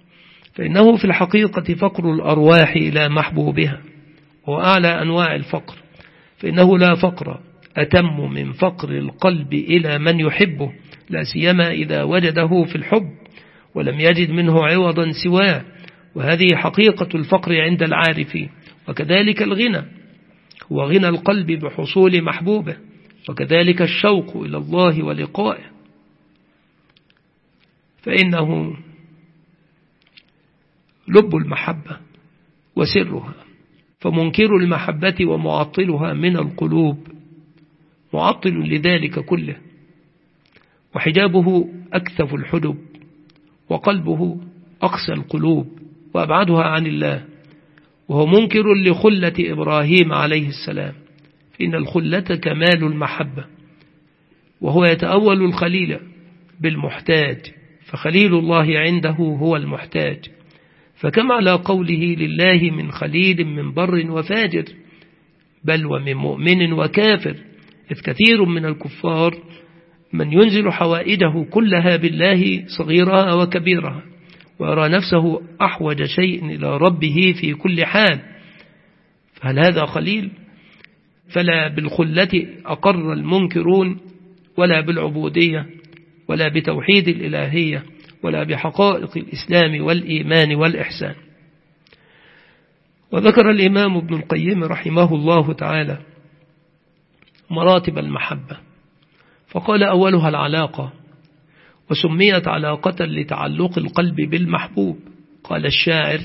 فإنه في الحقيقة فقر الأرواح إلى محبوبها، وأعلى أنواع الفقر، فإنه لا فقر أتم من فقر القلب إلى من يحبه، لا سيما إذا وجده في الحب ولم يجد منه عوضا سواه، وهذه حقيقة الفقر عند العارفين. وكذلك الغنى هو غنى القلب بحصول محبوبه، وكذلك الشوق إلى الله ولقائه، فإنه لب المحبة وسرها. فمنكر المحبة ومعطلها من القلوب معطل لذلك كله، وحجابه أكثف الحجب، وقلبه أقسى القلوب وأبعدها عن الله، وهو منكر لخلة إبراهيم عليه السلام، فإن الخلة كمال المحبة، وهو يتأول الخليل بالمحتاج، فخليل الله عنده هو المحتاج. فكما على قوله لله من خليل من بر وفاجر، بل ومن مؤمن وكافر، إذ كثير من الكفار من ينزل حوائجه كلها بالله صغيرها وكبيرها، ويرى نفسه أحوج شيء إلى ربه في كل حال، فهل هذا خليل؟ فلا بالخلة أقر المنكرون، ولا بالعبودية، ولا بتوحيد الإلهية، ولا بحقائق الإسلام والإيمان والإحسان. وذكر الإمام ابن القيم رحمه الله تعالى مراتب المحبة، فقال أولها العلاقة، وسميت علاقة لتعلق القلب بالمحبوب. قال الشاعر: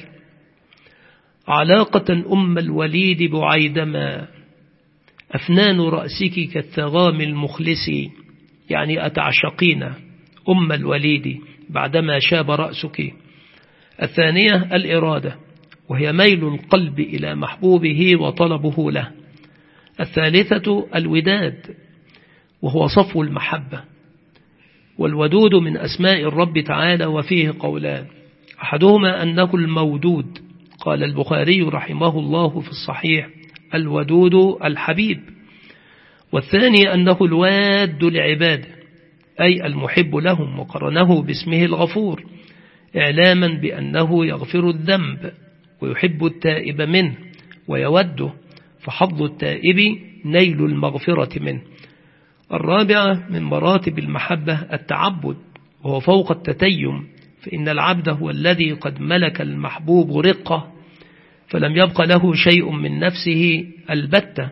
علاقة أم الوليد بعيدما أفنان رأسك كالثغام المخلس، يعني أتعشقين أم الوليد بعدما شاب رأسك. الثانية الإرادة، وهي ميل القلب إلى محبوبه وطلبه له. الثالثة الوداد، وهو صفو المحبة. والودود من أسماء الرب تعالى، وفيه قولان: أحدهما أنه المودود، قال البخاري رحمه الله في الصحيح: الودود الحبيب. والثاني أنه الواد لعباده، أي المحب لهم، وقرنه باسمه الغفور إعلاما بأنه يغفر الذنب ويحب التائب منه ويوده، فحظ التائب نيل المغفرة منه. الرابعة من مراتب المحبة التعبد، وهو فوق التتيم، فإن العبد هو الذي قد ملك المحبوب رقة، فلم يبق له شيء من نفسه البتة،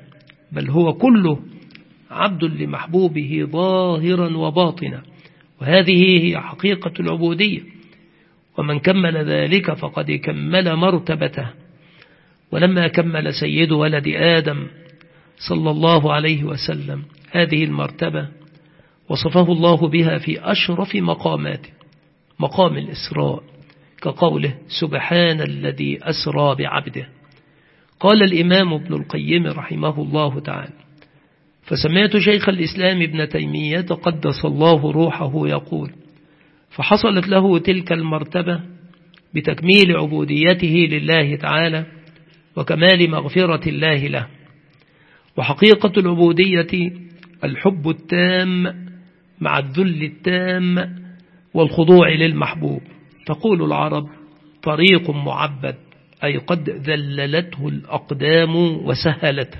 بل هو كله عبد لمحبوبه ظاهرا وباطنا، وهذه هي حقيقة العبودية. ومن كمل ذلك فقد كمل مرتبته. ولما كمل سيد ولد آدم صلى الله عليه وسلم هذه المرتبة وصفه الله بها في أشرف مقاماته، مقام الإسراء، كقوله سبحان الذي أسرى بعبده. قال الإمام ابن القيم رحمه الله تعالى: فسمعت شيخ الإسلام ابن تيمية قدس الله روحه يقول: فحصلت له تلك المرتبة بتكميل عبوديته لله تعالى وكمال مغفرة الله له. وحقيقة العبودية الحب التام مع الذل التام والخضوع للمحبوب. تقول العرب: طريق معبد، أي قد ذللته الأقدام وسهلته.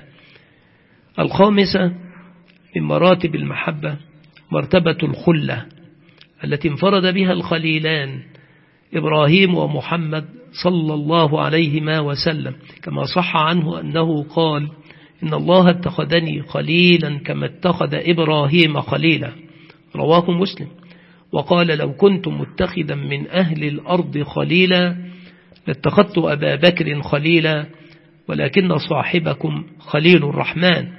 الخامسة من مراتب المحبة مرتبة الخلة التي انفرد بها الخليلان إبراهيم ومحمد صلى الله عليهما وسلم، كما صح عنه أنه قال: إن الله اتخذني خليلا كما اتخذ إبراهيم خليلا، رواه مسلم. وقال: لو كنت متخذا من أهل الأرض خليلا لاتخذت أبا بكر خليلا، ولكن صاحبكم خليل الرحمن،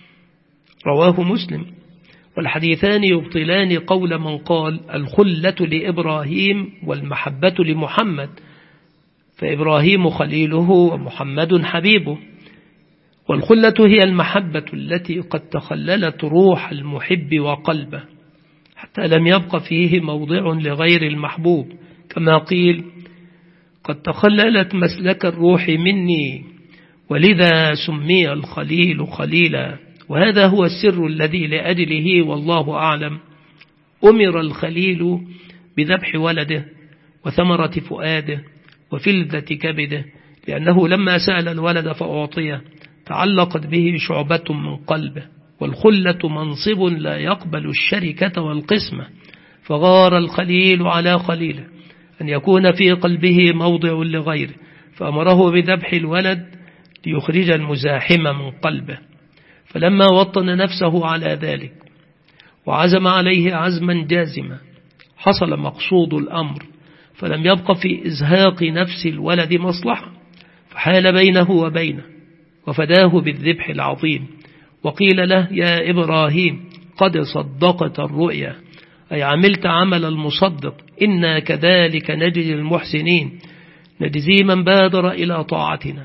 رواه مسلم. والحديثان يبطلان قول من قال الخلة لإبراهيم والمحبة لمحمد، فإبراهيم خليله ومحمد حبيبه. والخلة هي المحبة التي قد تخللت روح المحب وقلبه حتى لم يبق فيه موضع لغير المحبوب، كما قيل: قد تخللت مسلك الروح مني ولذا سمي الخليل خليلا. وهذا هو السر الذي لأجله والله أعلم أمر الخليل بذبح ولده وثمرة فؤاده وفلذة كبده، لأنه لما سأل الولد فأعطيه تعلقت به شعبة من قلبه. والخلة منصب لا يقبل الشركة والقسمة، فغار الخليل على خليله أن يكون في قلبه موضع لغيره، فأمره بذبح الولد ليخرج المزاحم من قلبه. فلما وطن نفسه على ذلك وعزم عليه عزما جازما حصل مقصود الأمر، فلم يبق في إزهاق نفس الولد مصلحة، فحال بينه وبينه وفداه بالذبح العظيم. وقيل له: يا إبراهيم قد صدقت الرؤيا، أي عملت عمل المصدق، إنا كذلك نجزي المحسنين، نجزي من بادر إلى طاعتنا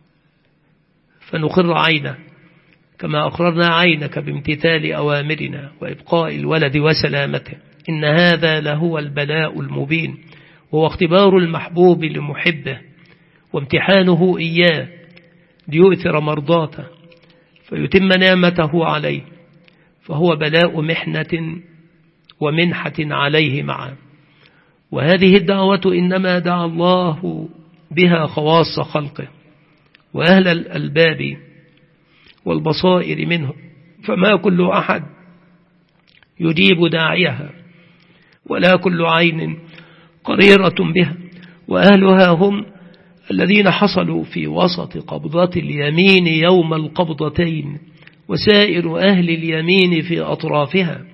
فنقر عينه كما أقررنا عينك بامتثال أوامرنا وإبقاء الولد وسلامته. إن هذا لهو البلاء المبين، وهو اختبار المحبوب لمحبه وامتحانه إياه ليؤثر مرضاته فيتم نعمته عليه، فهو بلاء محنة ومنحة عليه معا. وهذه الدعوة إنما دعا الله بها خواص خلقه وأهل الألباب والبصائر منه، فما كل أحد يجيب داعيها ولا كل عين قريرة بها. وأهلها هم الذين حصلوا في وسط قبضة اليمين يوم القبضتين، وسائر أهل اليمين في أطرافها.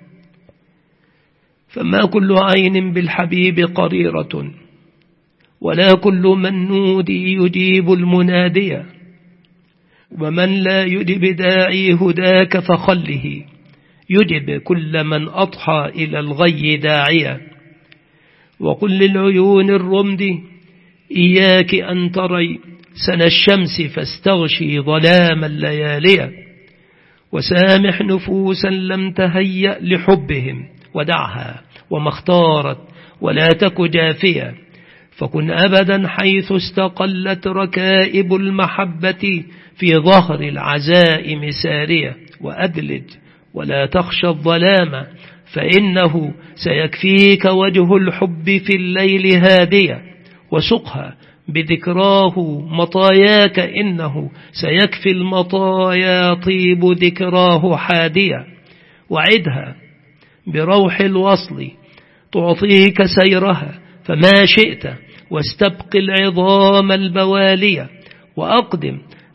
فما كل عين بالحبيب قريرة ولا كل من نودي يجيب المنادية، ومن لا يجب داعي هداك فخله يجب كل من أضحى إلى الغي داعيا. وقل للعيون الرمد إياك أن تري سنى الشمس فاستغشي ظلام الليالي، وسامح نفوسا لم تهيأ لحبهم ودعها وما اختارت ولا تك جافية، فكن أبدا حيث استقلت ركائب المحبة في ظهر العزائم سارية، وأدلج ولا تخشى الظلام فإنه سيكفيك وجه الحب في الليل هادية، وسقها بذكراه مطاياك إنه سيكفي المطايا طيب ذكراه حادية، وعدها بروح الوصل تعطيك سيرها فما شئت واستبق العظام البوالية، وأقدم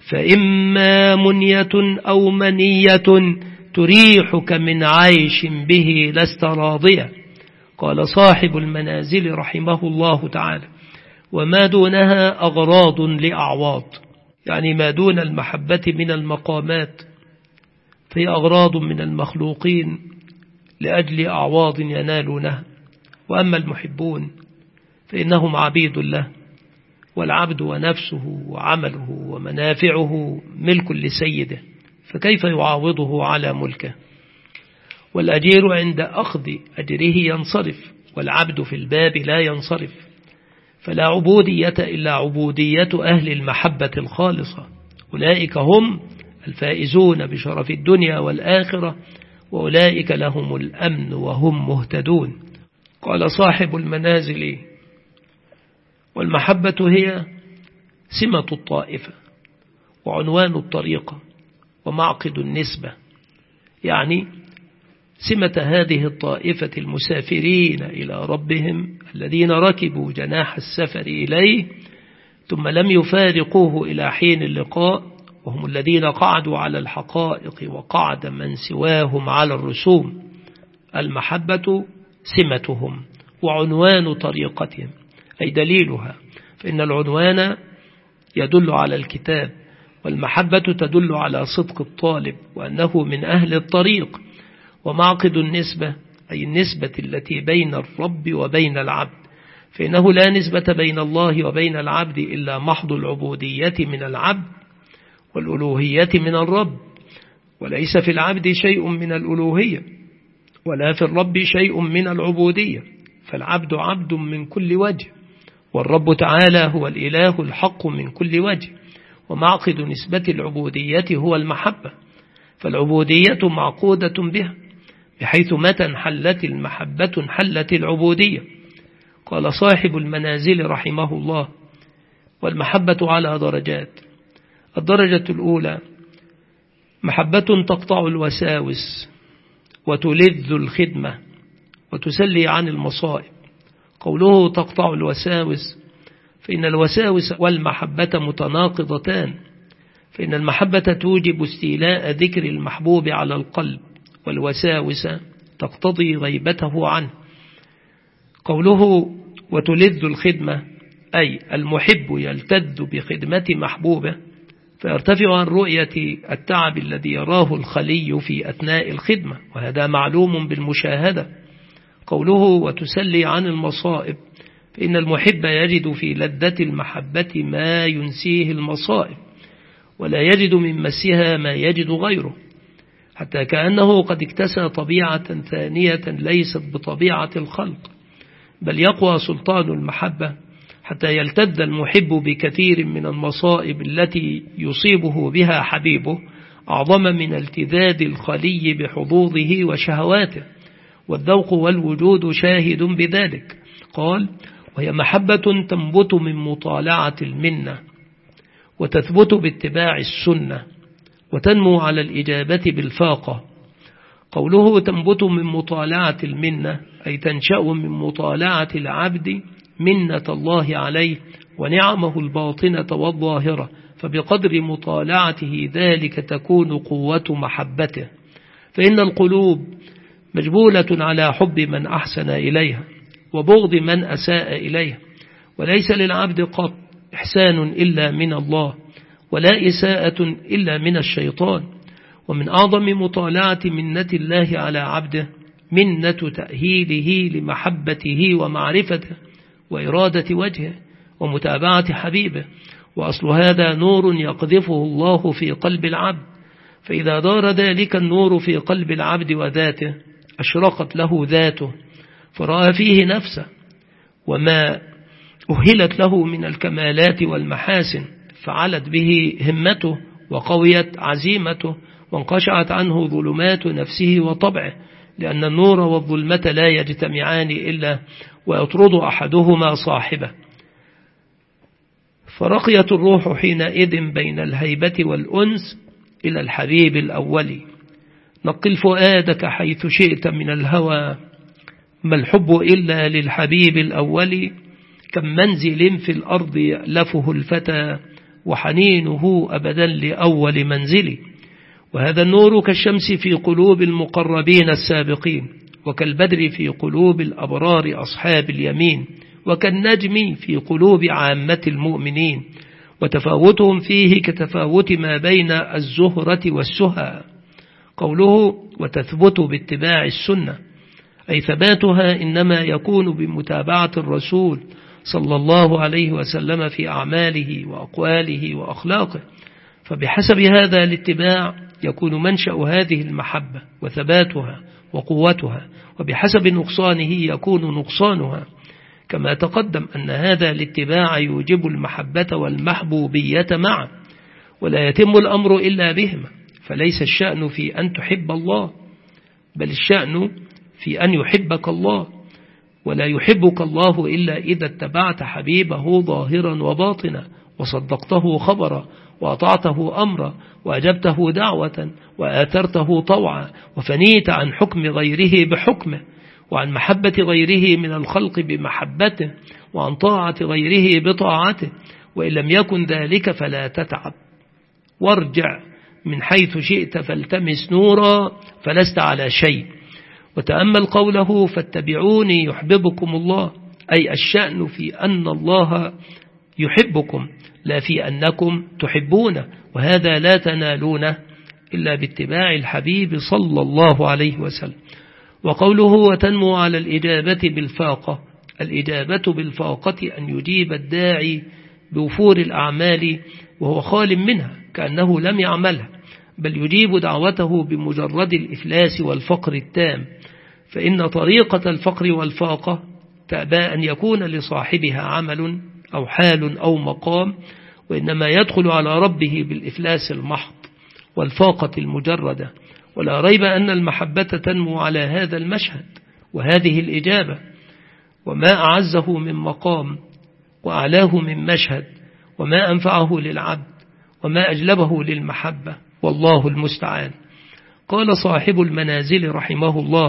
فإما منية أو منية تريحك من عيش به لست راضيا. قال صاحب المنازل رحمه الله تعالى: وما دونها أغراض لأعواض، يعني ما دون المحبة من المقامات فهي أغراض من المخلوقين لأجل أعواض ينالونها. وأما المحبون فإنهم عبيد له، والعبد ونفسه وعمله ومنافعه ملك لسيده، فكيف يعاوضه على ملكه؟ والأجير عند أخذ أجره ينصرف، والعبد في الباب لا ينصرف. فلا عبودية إلا عبودية أهل المحبة الخالصة، أولئك هم الفائزون بشرف الدنيا والآخرة، وأولئك لهم الأمن وهم مهتدون. قال صاحب المنازل: والمحبة هي سمة الطائفة وعنوان الطريقة ومعقد النسبة، يعني سمة هذه الطائفة المسافرين إلى ربهم الذين ركبوا جناح السفر إليه ثم لم يفارقوه إلى حين اللقاء، وهم الذين قعدوا على الحقائق وقعد من سواهم على الرسوم. المحبة سمتهم وعنوان طريقتهم، أي دليلها، فإن العنوان يدل على الكتاب، والمحبة تدل على صدق الطالب وأنه من أهل الطريق. ومعقد النسبة أي النسبة التي بين الرب وبين العبد، فإنه لا نسبة بين الله وبين العبد إلا محض العبودية من العبد والألوهية من الرب، وليس في العبد شيء من الألوهية ولا في الرب شيء من العبودية، فالعبد عبد من كل وجه، والرب تعالى هو الإله الحق من كل وجه. ومعقد نسبة العبودية هو المحبة، فالعبودية معقودة بها، بحيث متى انحلت المحبة انحلت العبودية. قال صاحب المنازل رحمه الله: والمحبة على درجات. الدرجة الأولى محبة تقطع الوساوس وتلذ الخدمة وتسلي عن المصائب. قوله تقطع الوساوس فإن الوساوس والمحبة متناقضتان، فإن المحبة توجب استيلاء ذكر المحبوب على القلب، والوساوس تقتضي غيبته عنه. قوله وتلذ الخدمة أي المحب يلتذ بخدمة محبوبه، فيرتفع عن رؤية التعب الذي يراه الخلي في أثناء الخدمة، وهذا معلوم بالمشاهدة. قوله وتسلي عن المصائب فإن المحب يجد في لذة المحبة ما ينسيه المصائب، ولا يجد من مسها ما يجد غيره، حتى كأنه قد اكتسى طبيعة ثانية ليست بطبيعة الخلق. بل يقوى سلطان المحبة حتى يلتذ المحب بكثير من المصائب التي يصيبه بها حبيبه أعظم من التذاذ الخلي بحظوظه وشهواته، والذوق والوجود شاهد بذلك. قال وهي محبة تنبت من مطالعة المنة، وتثبت باتباع السنة، وتنمو على الإجابة بالفاقة. قوله تنبت من مطالعة المنة أي تنشأ من مطالعة العبد منة الله عليه ونعمه الباطنة والظاهرة، فبقدر مطالعته ذلك تكون قوة محبته. فإن القلوب مجبولة على حب من أحسن إليها وبغض من أساء إليها، وليس للعبد قط إحسان إلا من الله، ولا إساءة إلا من الشيطان. ومن أعظم مطالعة منة الله على عبده منة تأهيله لمحبته ومعرفته وإرادة وجهه ومتابعة حبيبه، وأصل هذا نور يقذفه الله في قلب العبد، فإذا دار ذلك النور في قلب العبد وذاته أشرقت له ذاته، فرأى فيه نفسه وما أهلت له من الكمالات والمحاسن، فعلت به همته وقويت عزيمته، وانقشعت عنه ظلمات نفسه وطبعه، لأن النور والظلمة لا يجتمعان إلا ويطرد أحدهما صاحبه. فرقيت الروح حينئذ بين الهيبة والأنس إلى الحبيب الأول. نقل فؤادك حيث شئت من الهوى، ما الحب إلا للحبيب الأول. كم منزل في الأرض يألفه الفتى، وحنينه أبدا لأول منزلي. وهذا النور كالشمس في قلوب المقربين السابقين، وكالبدر في قلوب الأبرار أصحاب اليمين، وكالنجم في قلوب عامة المؤمنين، وتفاوتهم فيه كتفاوت ما بين الزهرة والسهى. قوله وتثبت باتباع السنة، أي ثباتها إنما يكون بمتابعة الرسول صلى الله عليه وسلم في أعماله وأقواله وأخلاقه، فبحسب هذا الاتباع يكون منشأ هذه المحبة وثباتها وقوتها، وبحسب نقصانه يكون نقصانها، كما تقدم أن هذا الاتباع يوجب المحبة والمحبوبية معا، ولا يتم الأمر إلا بهما. فليس الشأن في أن تحب الله، بل الشأن في أن يحبك الله، ولا يحبك الله إلا إذا اتبعت حبيبه ظاهرا وباطنا، وصدقته خبرا، وأطعته أمرا، وأجبته دعوة، وآثرته طوعا، وفنيت عن حكم غيره بحكمه، وعن محبة غيره من الخلق بمحبته، وعن طاعة غيره بطاعته. وإن لم يكن ذلك فلا تتعب، وارجع من حيث شئت فالتمس نورا فلست على شيء. وتأمل قوله فاتبعوني يحببكم الله، أي الشأن في أن الله يحبكم لا في أنكم تحبونه، وهذا لا تنالونه إلا باتباع الحبيب صلى الله عليه وسلم. وقوله وتنمو على الإجابة بالفاقة، الإجابة بالفاقة أن يجيب الداعي بوفور الأعمال وهو خال منها كأنه لم يعملها، بل يجيب دعوته بمجرد الإفلاس والفقر التام، فإن طريقة الفقر والفاقة تأبى أن يكون لصاحبها عمل أو حال أو مقام، وإنما يدخل على ربه بالإفلاس المحض والفاقة المجردة. ولا ريب أن المحبة تنمو على هذا المشهد وهذه الإجابة، وما أعزه من مقام وأعلاه من مشهد، وما أنفعه للعبد وما أجلبه للمحبة، والله المستعان. قال صاحب المنازل رحمه الله: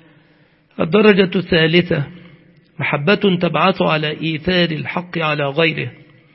الدرجة الثالثة محبة تبعث على إيثار الحق على غيره،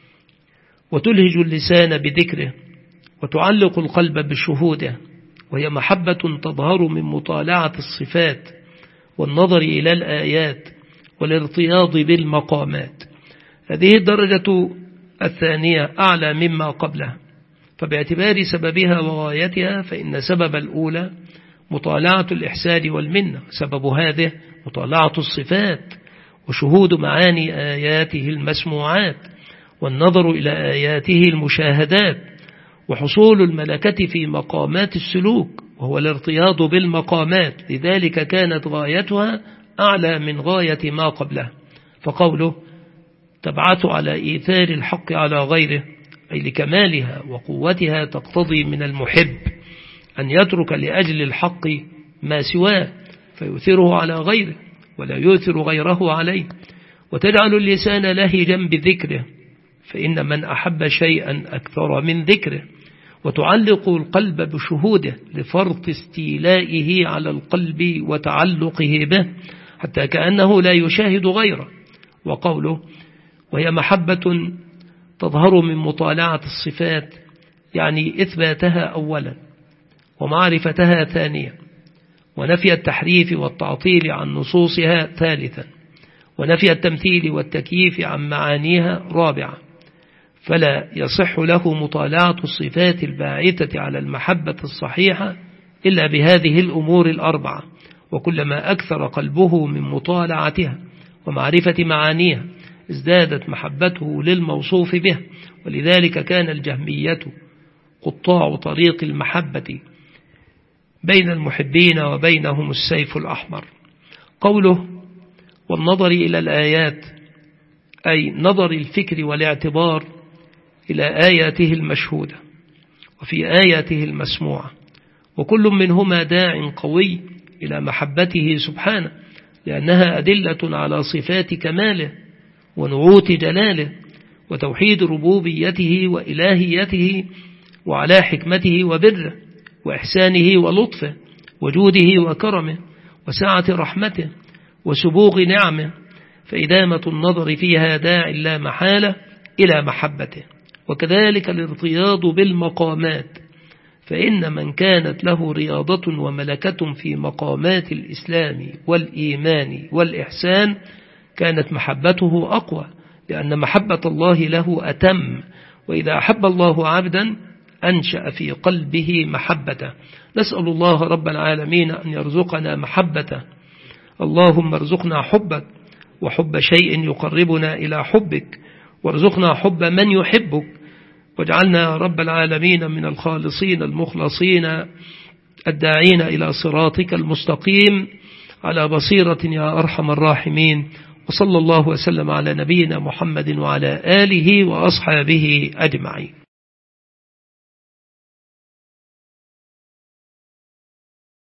وتلهج اللسان بذكره، وتعلق القلب بشهوده، وهي محبة تظهر من مطالعة الصفات والنظر إلى الآيات والارتياض بالمقامات. هذه الدرجة الثانية أعلى مما قبلها، فباعتبار سببها وغايتها فإن سبب الأولى مطالعة الإحسان والمنة، سبب هذه مطالعة الصفات وشهود معاني آياته المسموعات والنظر إلى آياته المشاهدات، وحصول الملكة في مقامات السلوك وهو الارتياض بالمقامات، لذلك كانت غايتها أعلى من غاية ما قبلها. فقوله تبعث على إيثار الحق على غيره أي لكمالها وقوتها، تقتضي من المحب أن يترك لأجل الحق ما سواه فيؤثره على غيره ولا يؤثر غيره عليه، وتجعل اللسان لهجا بذكره، فإن من أحب شيئا أكثر من ذكره، وتعلق القلب بشهوده لفرط استيلائه على القلب وتعلقه به حتى كأنه لا يشاهد غيره. وقوله وهي محبة تظهر من مطالعة الصفات، يعني إثباتها أولا ومعرفتها ثانيا، ونفي التحريف والتعطيل عن نصوصها ثالثا، ونفي التمثيل والتكييف عن معانيها رابعا. فلا يصح له مطالعة الصفات الباعثة على المحبة الصحيحة إلا بهذه الأمور الأربعة، وكلما أكثر قلبه من مطالعتها ومعرفة معانيها ازدادت محبته للموصوف به. ولذلك كان الجهمية قطاع طريق المحبة بين المحبين وبينهم السيف الأحمر. قوله والنظر إلى الآيات أي نظر الفكر والاعتبار إلى آياته المشهودة وفي آياته المسموعة، وكل منهما داع قوي إلى محبته سبحانه، لأنها أدلة على صفات كماله ونعوت جلاله وتوحيد ربوبيته وإلهيته، وعلى حكمته وبره وإحسانه ولطفه وجوده وكرمه وسعة رحمته وسبوغ نعمه، فإدامة النظر فيها داع لا محالة إلى محبته. وكذلك الارتياض بالمقامات، فإن من كانت له رياضة وملكة في مقامات الإسلام والإيمان والإحسان كانت محبته أقوى، لأن محبة الله له أتم، وإذا أحب الله عبدا أنشأ في قلبه محبته. نسأل الله رب العالمين أن يرزقنا محبته. اللهم ارزقنا حبك وحب شيء يقربنا إلى حبك، وارزقنا حب من يحبك، واجعلنا يا رب العالمين من الخالصين المخلصين الداعين إلى صراطك المستقيم على بصيرة يا أرحم الراحمين. وصلى الله وسلم على نبينا محمد وعلى آله وأصحابه أجمعين.